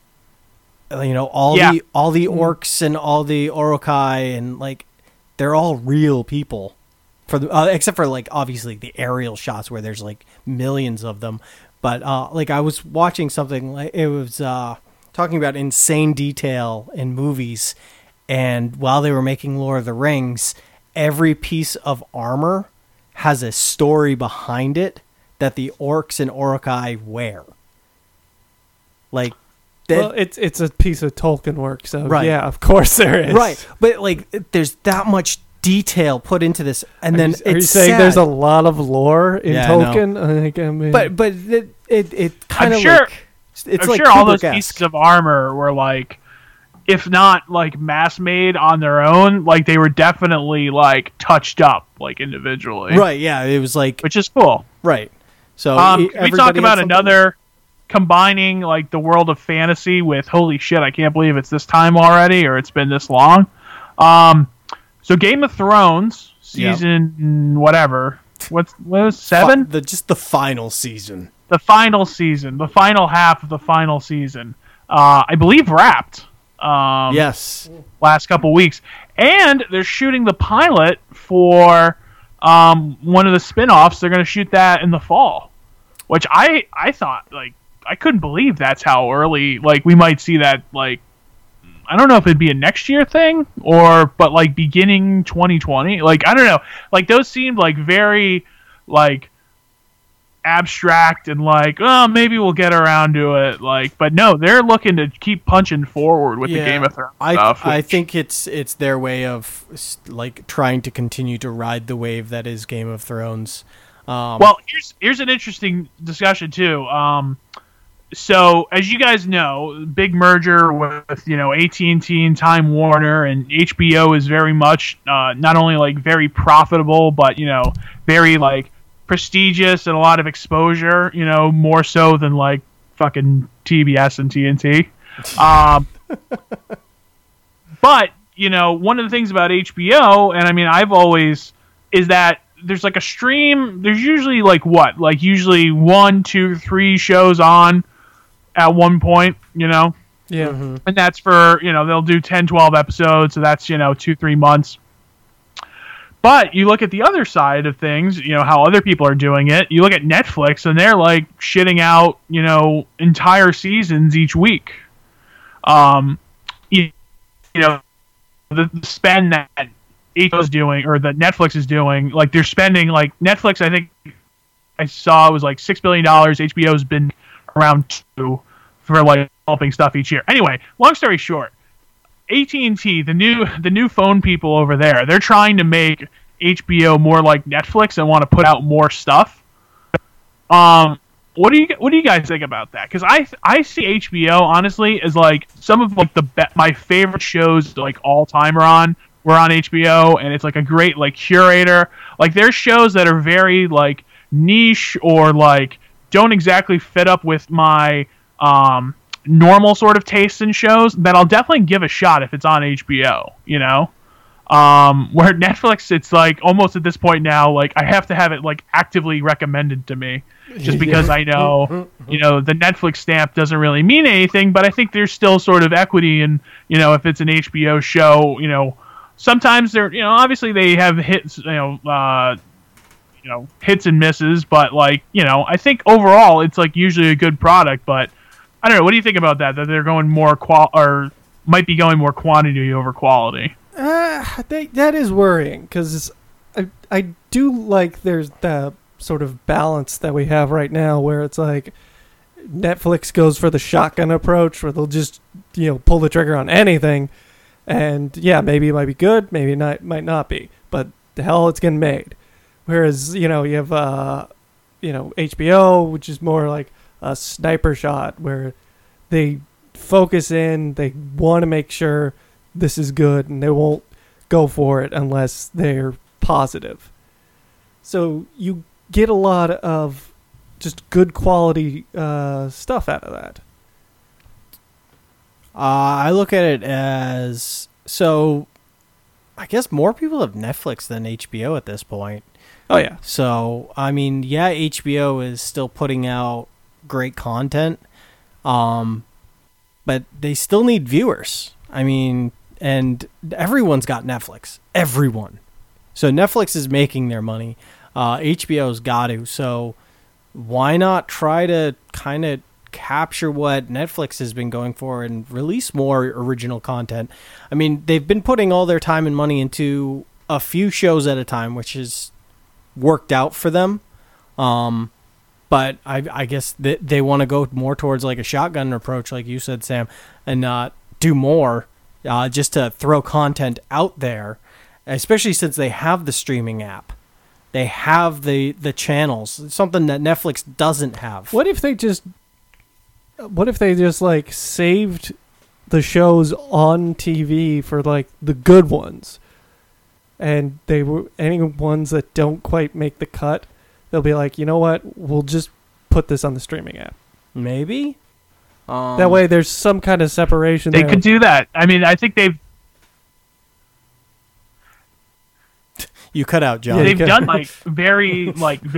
You know, all the orcs and all the Orokai and like they're all real people, for the except for like obviously the aerial shots where there's like millions of them. But like I was watching something like it was talking about insane detail in movies, and while they were making Lord of the Rings, every piece of armor has a story behind it that the orcs and Orokai wear. Like, Well, it's a piece of Tolkien work, so Right. yeah, of course there is. right, but like, there's that much detail put into this, and then Are you it's saying sad. there's a lot of lore in Yeah, I know. Tolkien? I mean, but it kind of I'm sure- like it's I'm like sure all those Kubrick-esque. pieces of armor were like, if not like mass made on their own, like they were definitely like touched up like individually, Right? Yeah, it was like Which is cool. right. So Can we everybody talk had about something- another combining like the world of fantasy with holy shit, I can't believe it's this time already or it's been this long. So Game of Thrones season whatever. What was 7? Just the final season. The final season, the final half of the final season. I believe wrapped. Yes. Last couple weeks, and they're shooting the pilot for one of the spin-offs. They're going to shoot that in the fall, which I thought, like, I couldn't believe that's how early, like, we might see that, like, I don't know if it'd be a next year thing but like beginning 2020, like, I don't know, like those seemed like very like abstract and like, oh, maybe we'll get around to it, like, but no, they're looking to keep punching forward with the Game of Thrones stuff. I think it's their way of like trying to continue to ride the wave that is Game of Thrones. Well, here's an interesting discussion too. So as you guys know, big merger with AT&T and Time Warner, and HBO is very much not only like very profitable, but very like prestigious and a lot of exposure. More so than like fucking TBS and TNT. But one of the things about HBO, and I mean I've always, is that there's like a stream. There's usually usually 1, 2, 3 shows on at one point, Yeah. and that's for, they'll do 10, 12 episodes. So that's, 2-3 months. But you look at the other side of things, how other people are doing it. You look at Netflix and they're like shitting out, entire seasons each week. The spend that HBO is doing, or that Netflix is doing, like they're spending, like Netflix, I think I saw it was like $6 billion. HBO's been around 2 for like developing stuff each year. Anyway, long story short, AT&T, the new phone people over there, they're trying to make HBO more like Netflix and want to put out more stuff. What do you guys think about that? Because I see HBO honestly as like some of like my favorite shows like all time were on HBO, and it's like a great like curator. Like there's shows that are very like niche or like don't exactly fit up with my normal sort of tastes in shows that I'll definitely give a shot if it's on HBO. Where Netflix, it's like almost at this point now, like I have to have it like actively recommended to me, just because I know, the Netflix stamp doesn't really mean anything, but I think there's still sort of equity in, if it's an HBO show, sometimes they're, obviously they have hits, hits and misses, but like, I think overall it's like usually a good product, but I don't know. What do you think about that they're going more or might be going more quantity over quality? That is worrying, because I do like there's the sort of balance that we have right now where it's like Netflix goes for the shotgun approach where they'll just pull the trigger on anything, and maybe it might be good, maybe not, might not be, but the hell it's getting made. Whereas you have HBO, which is more like a sniper shot where they focus in, they want to make sure this is good, and they won't go for it unless they're positive. So you get a lot of just good quality stuff out of that. I look at it as, so I guess more people have Netflix than HBO at this point. Oh yeah. So I mean, yeah, HBO is still putting out great content, but they still need viewers. I mean, and everyone's got Netflix. Everyone. So Netflix is making their money. HBO's got to. So why not try to kind of capture what Netflix has been going for and release more original content? I mean, they've been putting all their time and money into a few shows at a time, which has worked out for them. But I guess they want to go more towards like a shotgun approach, like you said, Sam, and not do more. Just to throw content out there, especially since they have the streaming app. They have the channels, something that Netflix doesn't have. What if they just like saved the shows on TV for like the good ones, and they were any ones that don't quite make the cut, they'll be like, you know what, we'll just put this on the streaming app. Maybe. That way there's some kind of separation They there. could do that. I mean, I think they've You cut out, John. Yeah, they've done like very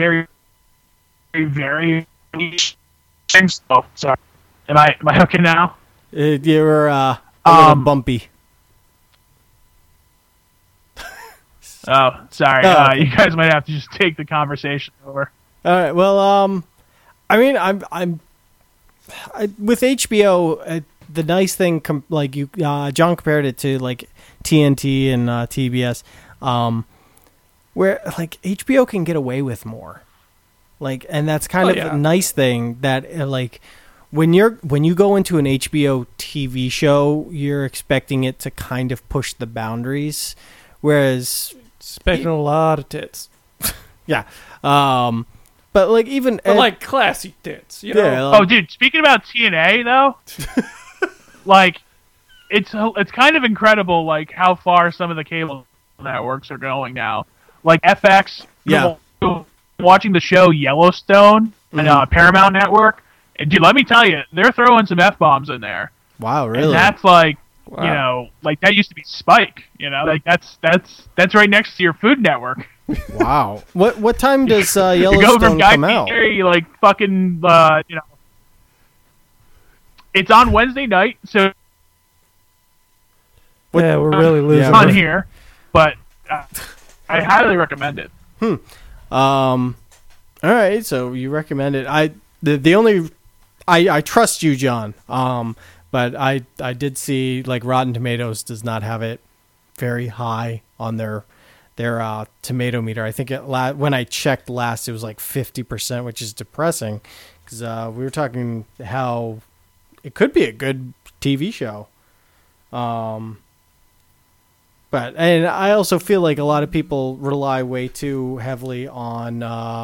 niche things. Oh, sorry. Am I okay now? You were a little bumpy. Oh, sorry. Oh, okay. You guys might have to just take the conversation over. All right. Well, I mean, I'm with HBO. The nice thing, like you, John compared it to like TNT and TBS, where like HBO can get away with more, like, and that's kind of a nice thing that like when you go into an HBO TV show, you're expecting it to kind of push the boundaries, whereas expecting a lot of tits. Yeah. But like even But like classy tits, you know? yeah, like, Oh, dude, speaking about TNA though, like it's kind of incredible like how far some of the cable networks are going now. Like FX, Yeah. watching the show Yellowstone and Paramount Network, and dude, let me tell you, they're throwing some F-bombs in there. wow, really? And that's like, Wow. you know, like that used to be Spike. You know, like that's right next to your Food Network. Wow. What time does You go from Yellowstone Guy come out? Fieri, like fucking, you know, it's on Wednesday night, so Yeah, we're really losing. Yeah, it's on we're- here, but I highly recommend it. All right, so you recommend it. The only I trust you, John. But I did see like Rotten Tomatoes does not have it very high on their tomato meter. I think when I checked last, it was like 50%, which is depressing because we were talking how it could be a good TV show. But and I also feel like a lot of people rely way too heavily on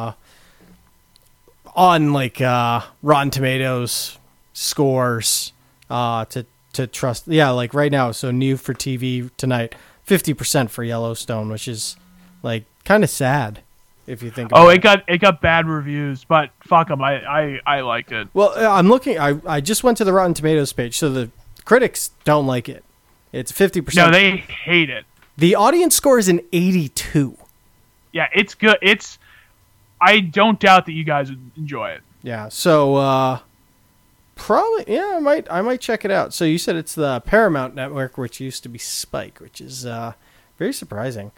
like Rotten Tomatoes scores to trust. Yeah, like right now. So new for TV tonight, 50% for Yellowstone, which is like kind of sad if you think. Oh, about it got bad reviews, but fuck them. I liked it. Well, I'm looking. I just went to the Rotten Tomatoes page, so the critics don't like it. It's 50%. No, they hate it. The audience score is an 82. Yeah, it's good. I don't doubt that you guys would enjoy it. Yeah. So probably I might check it out. So you said it's the Paramount Network, which used to be Spike, which is very surprising.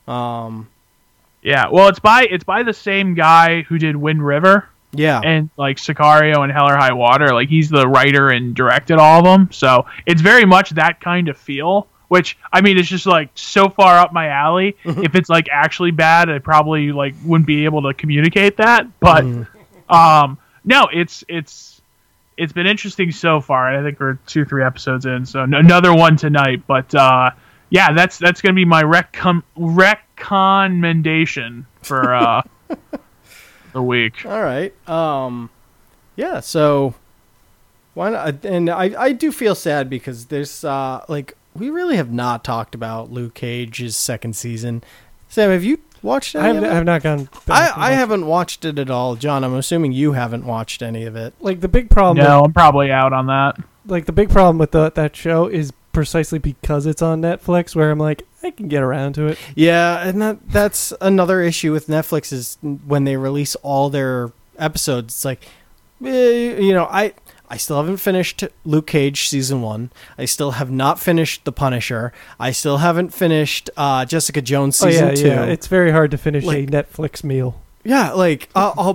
Yeah, well, it's by the same guy who did Wind River Yeah. and like Sicario and Hell or High Water. Like he's the writer and directed all of them, so it's very much that kind of feel. Which I mean, it's just like so far up my alley. If it's like actually bad, I probably like wouldn't be able to communicate that. But no, it's been interesting so far. I think we're 2-3 episodes in, so another one tonight. But yeah, that's gonna be my recommendation for the week. All right. Yeah. So why not? And I do feel sad because there's like we really have not talked about Luke Cage's second season. Sam, have you watched any of it? I have not gone back. I haven't watched it at all. John, I'm assuming you haven't watched any of it. Like the big problem. No, I'm probably out on that. Like the big problem with that show is precisely because it's on Netflix, where I'm like, I can get around to it. Yeah, and that's another issue with Netflix is when they release all their episodes. It's like, you know, I still haven't finished Luke Cage season 1. I still have not finished The Punisher. I still haven't finished Jessica Jones season 2. Yeah, it's very hard to finish Like- a Netflix meal. Yeah, like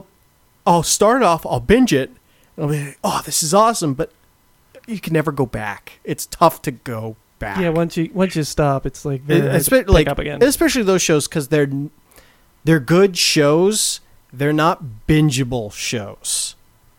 I'll start off, I'll binge it, and I'll be like, oh, this is awesome, but you can never go back. It's tough to go back. Yeah, once you stop, it's like very hard to pick like up again. especially those shows because they're good shows. They're not bingeable shows.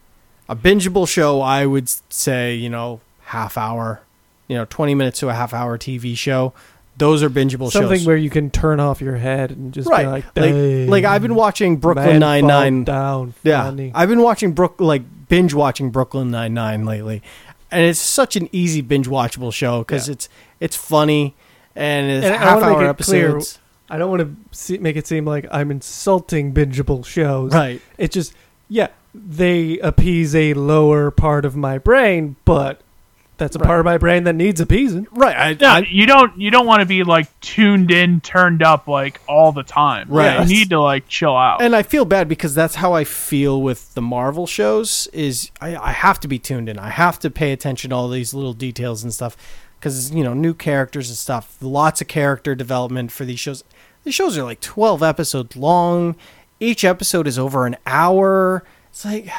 A bingeable show, I would say, you know, half hour, 20 minutes to a half hour TV show. Those are bingeable Something shows. where you can turn off your head and just Right. be like, Like I've been watching Brooklyn Man, Nine-Nine. fall down. Yeah, funny. I've been watching binge watching Brooklyn Nine-Nine lately, and it's such an easy binge watchable show because it's funny and it's And I half wanna make hour it clear, episodes. I don't want to make it seem like I'm insulting bingeable shows. Right. It's just, yeah, they appease a lower part of my brain, but that's a part of my brain that needs appeasing. Right. Yeah, you don't want to be like tuned in, turned up like all the time. Right. You need to like chill out. And I feel bad because that's how I feel with the Marvel shows is I have to be tuned in. I have to pay attention to all these little details and stuff because, new characters and stuff. Lots of character development for these shows. These shows are like 12 episodes long. Each episode is over an hour. It's like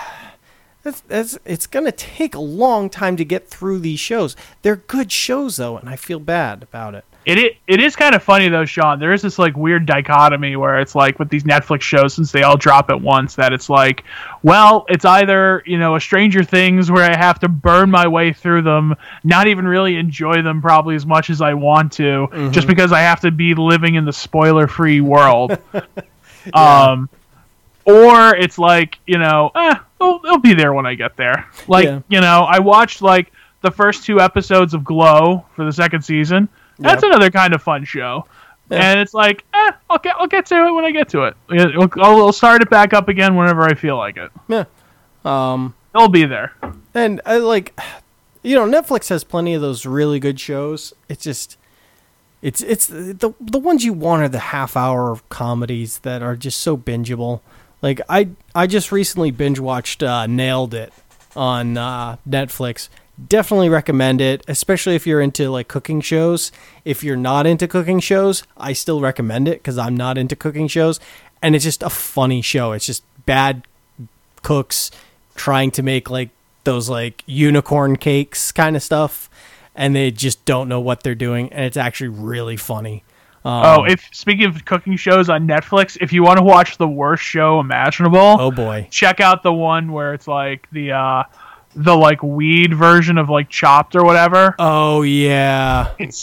it's going to take a long time to get through these shows. They're good shows, though, and I feel bad about it. It is kind of funny though, Sean. There is this like weird dichotomy where it's like with these Netflix shows, since they all drop at once, that it's like, well, it's either a Stranger Things where I have to burn my way through them, not even really enjoy them probably as much as I want to, just because I have to be living in the spoiler-free world. Or it's like, it'll be there when I get there. Like, I watched like the first 2 episodes of Glow for the 2nd season. That's another kind of fun show. Yeah. And it's like, I'll get to it when I get to it. I'll start it back up again whenever I feel like it. Yeah. It'll be there. And I Netflix has plenty of those really good shows. It's just, it's the ones you want are the half-hour comedies that are just so bingeable. Like I just recently binge watched Nailed It on Netflix. Definitely recommend it, especially if you're into like cooking shows. If you're not into cooking shows, I still recommend it because I'm not into cooking shows, and it's just a funny show. It's just bad cooks trying to make like those like unicorn cakes kind of stuff, and they just don't know what they're doing, and it's actually really funny. If speaking of cooking shows on Netflix, if you want to watch the worst show imaginable, oh boy, check out the one where it's like the like weed version of like Chopped or whatever. Oh yeah. It's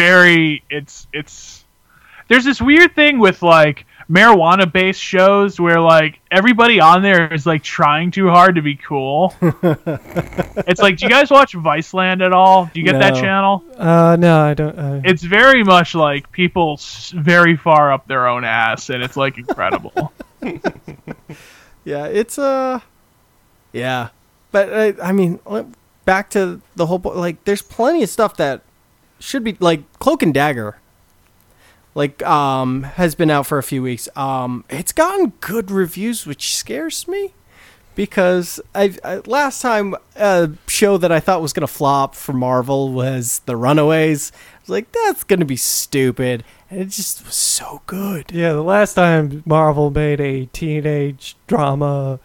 there's this weird thing with like marijuana based shows where like everybody on there is like trying too hard to be cool. It's like, do you guys watch Viceland at all? Do you get that channel? No, I don't. It's very much like people very far up their own ass, and it's like incredible. Yeah, it's yeah. But I mean, back to the whole point. Like, there's plenty of stuff that should be like Cloak and Dagger. Like, has been out for a few weeks. It's gotten good reviews, which scares me because last time a show that I thought was gonna flop for Marvel was The Runaways. I was like, that's gonna be stupid, and it just was so good. Yeah, the last time Marvel made a teenage drama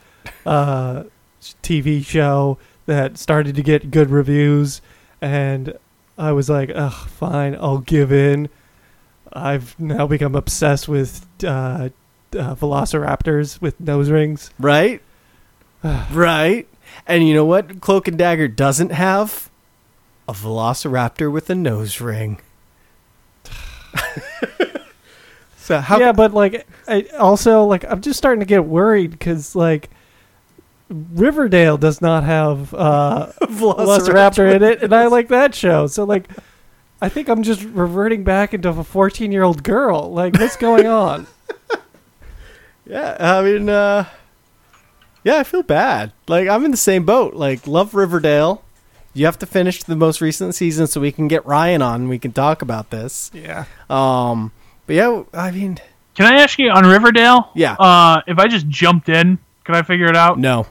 TV show that started to get good reviews, and I was like, ugh, fine, I'll give in. I've now become obsessed with velociraptors with nose rings. Right? Right? And you know what Cloak and Dagger doesn't have? A velociraptor with a nose ring. So how? Yeah, but like, I'm just starting to get worried because like Riverdale does not have velociraptor in it, and I like that show. So like, I think I'm just reverting back into a 14-year-old girl. Like, what's going on? Yeah, I mean, yeah, I feel bad. Like, I'm in the same boat. Like, love Riverdale. You have to finish the most recent season so we can get Ryan on and we can talk about this. Yeah. But yeah, I mean... Can I ask you on Riverdale? Yeah. If I just jumped in, could I figure it out? No.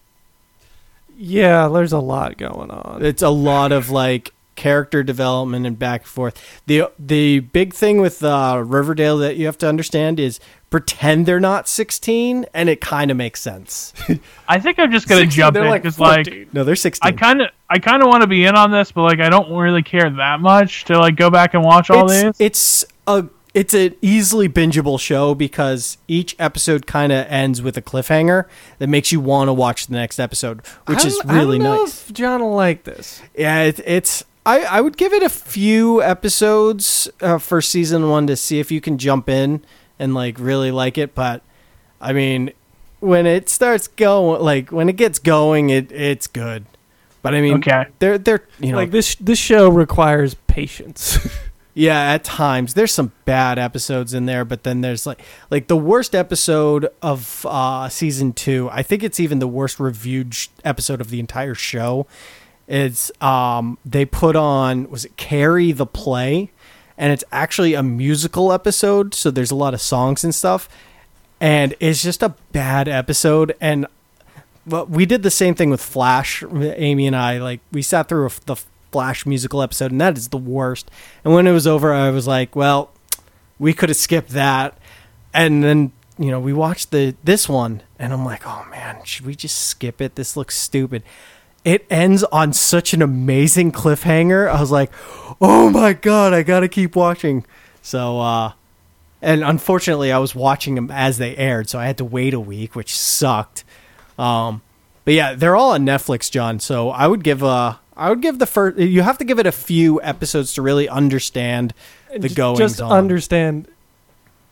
Yeah, there's a lot going on. It's a lot of, like, character development and back and forth. The big thing with Riverdale that you have to understand is pretend they're not 16, and it kind of makes sense. I think I'm just gonna jump in because like no, they're 16. I kind of want to be in on this, but like I don't really care that much to like go back and watch all these. It's an easily bingeable show because each episode kind of ends with a cliffhanger that makes you want to watch the next episode, which is really I don't know nice. If John will like this. Yeah, it's. I would give it a few episodes for season 1 to see if you can jump in and like really like it. But I mean, when it starts going, like when it gets going, it's good. But I mean, okay, they're you know, like this show requires patience. Yeah, at times there's some bad episodes in there, but then there's like the worst episode of season 2. I think it's even the worst reviewed episode of the entire show. It's they put on, was it Carrie the Play, and it's actually a musical episode, so there's a lot of songs and stuff, and it's just a bad episode. And we did the same thing with Flash. Amy and I, like, we sat through the Flash musical episode, and that is the worst. And when it was over, I was like, well, we could have skipped that. And then, you know, we watched this one, and I'm like, oh man, should we just skip it? This looks stupid. It ends on such an amazing cliffhanger. I was like, oh my God, I got to keep watching. So, and unfortunately I was watching them as they aired, so I had to wait a week, which sucked. But yeah, they're all on Netflix, John. So I would give the first, you have to give it a few episodes to really understand the goings just on. Understand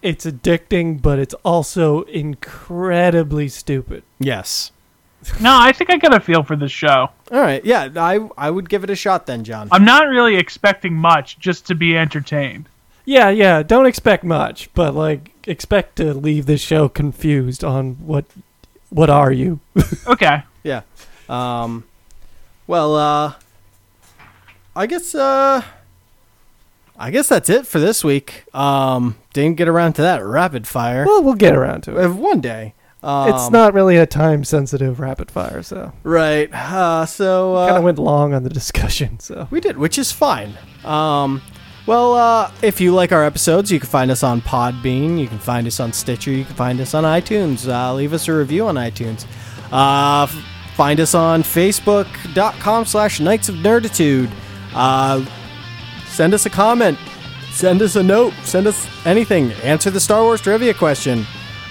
it's addicting, but it's also incredibly stupid. Yes. No, I think I got a feel for this show. All right. Yeah, I would give it a shot then, John. I'm not really expecting much, just to be entertained. Yeah. Don't expect much, but like expect to leave this show confused on what are you? Okay. Yeah. Well, I guess that's it for this week. Didn't get around to that rapid fire. Well, we'll get around to it. One day. It's not really a time-sensitive rapid fire, so Right. So kind of went long on the discussion. So we did, which is fine. If you like our episodes, you can find us on Podbean. You can find us on Stitcher. You can find us on iTunes. Leave us a review on iTunes. Find us on Facebook.com/Knights of Nerditude. Send us a comment. Send us a note. Send us anything. Answer the Star Wars trivia question.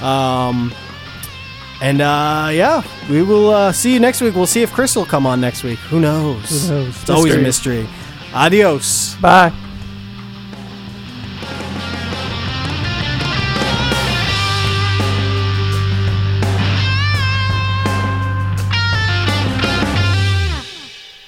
We will see you next week. We'll see if Chris will come on next week. Who knows? Who knows? It's always a mystery. Adios. Bye.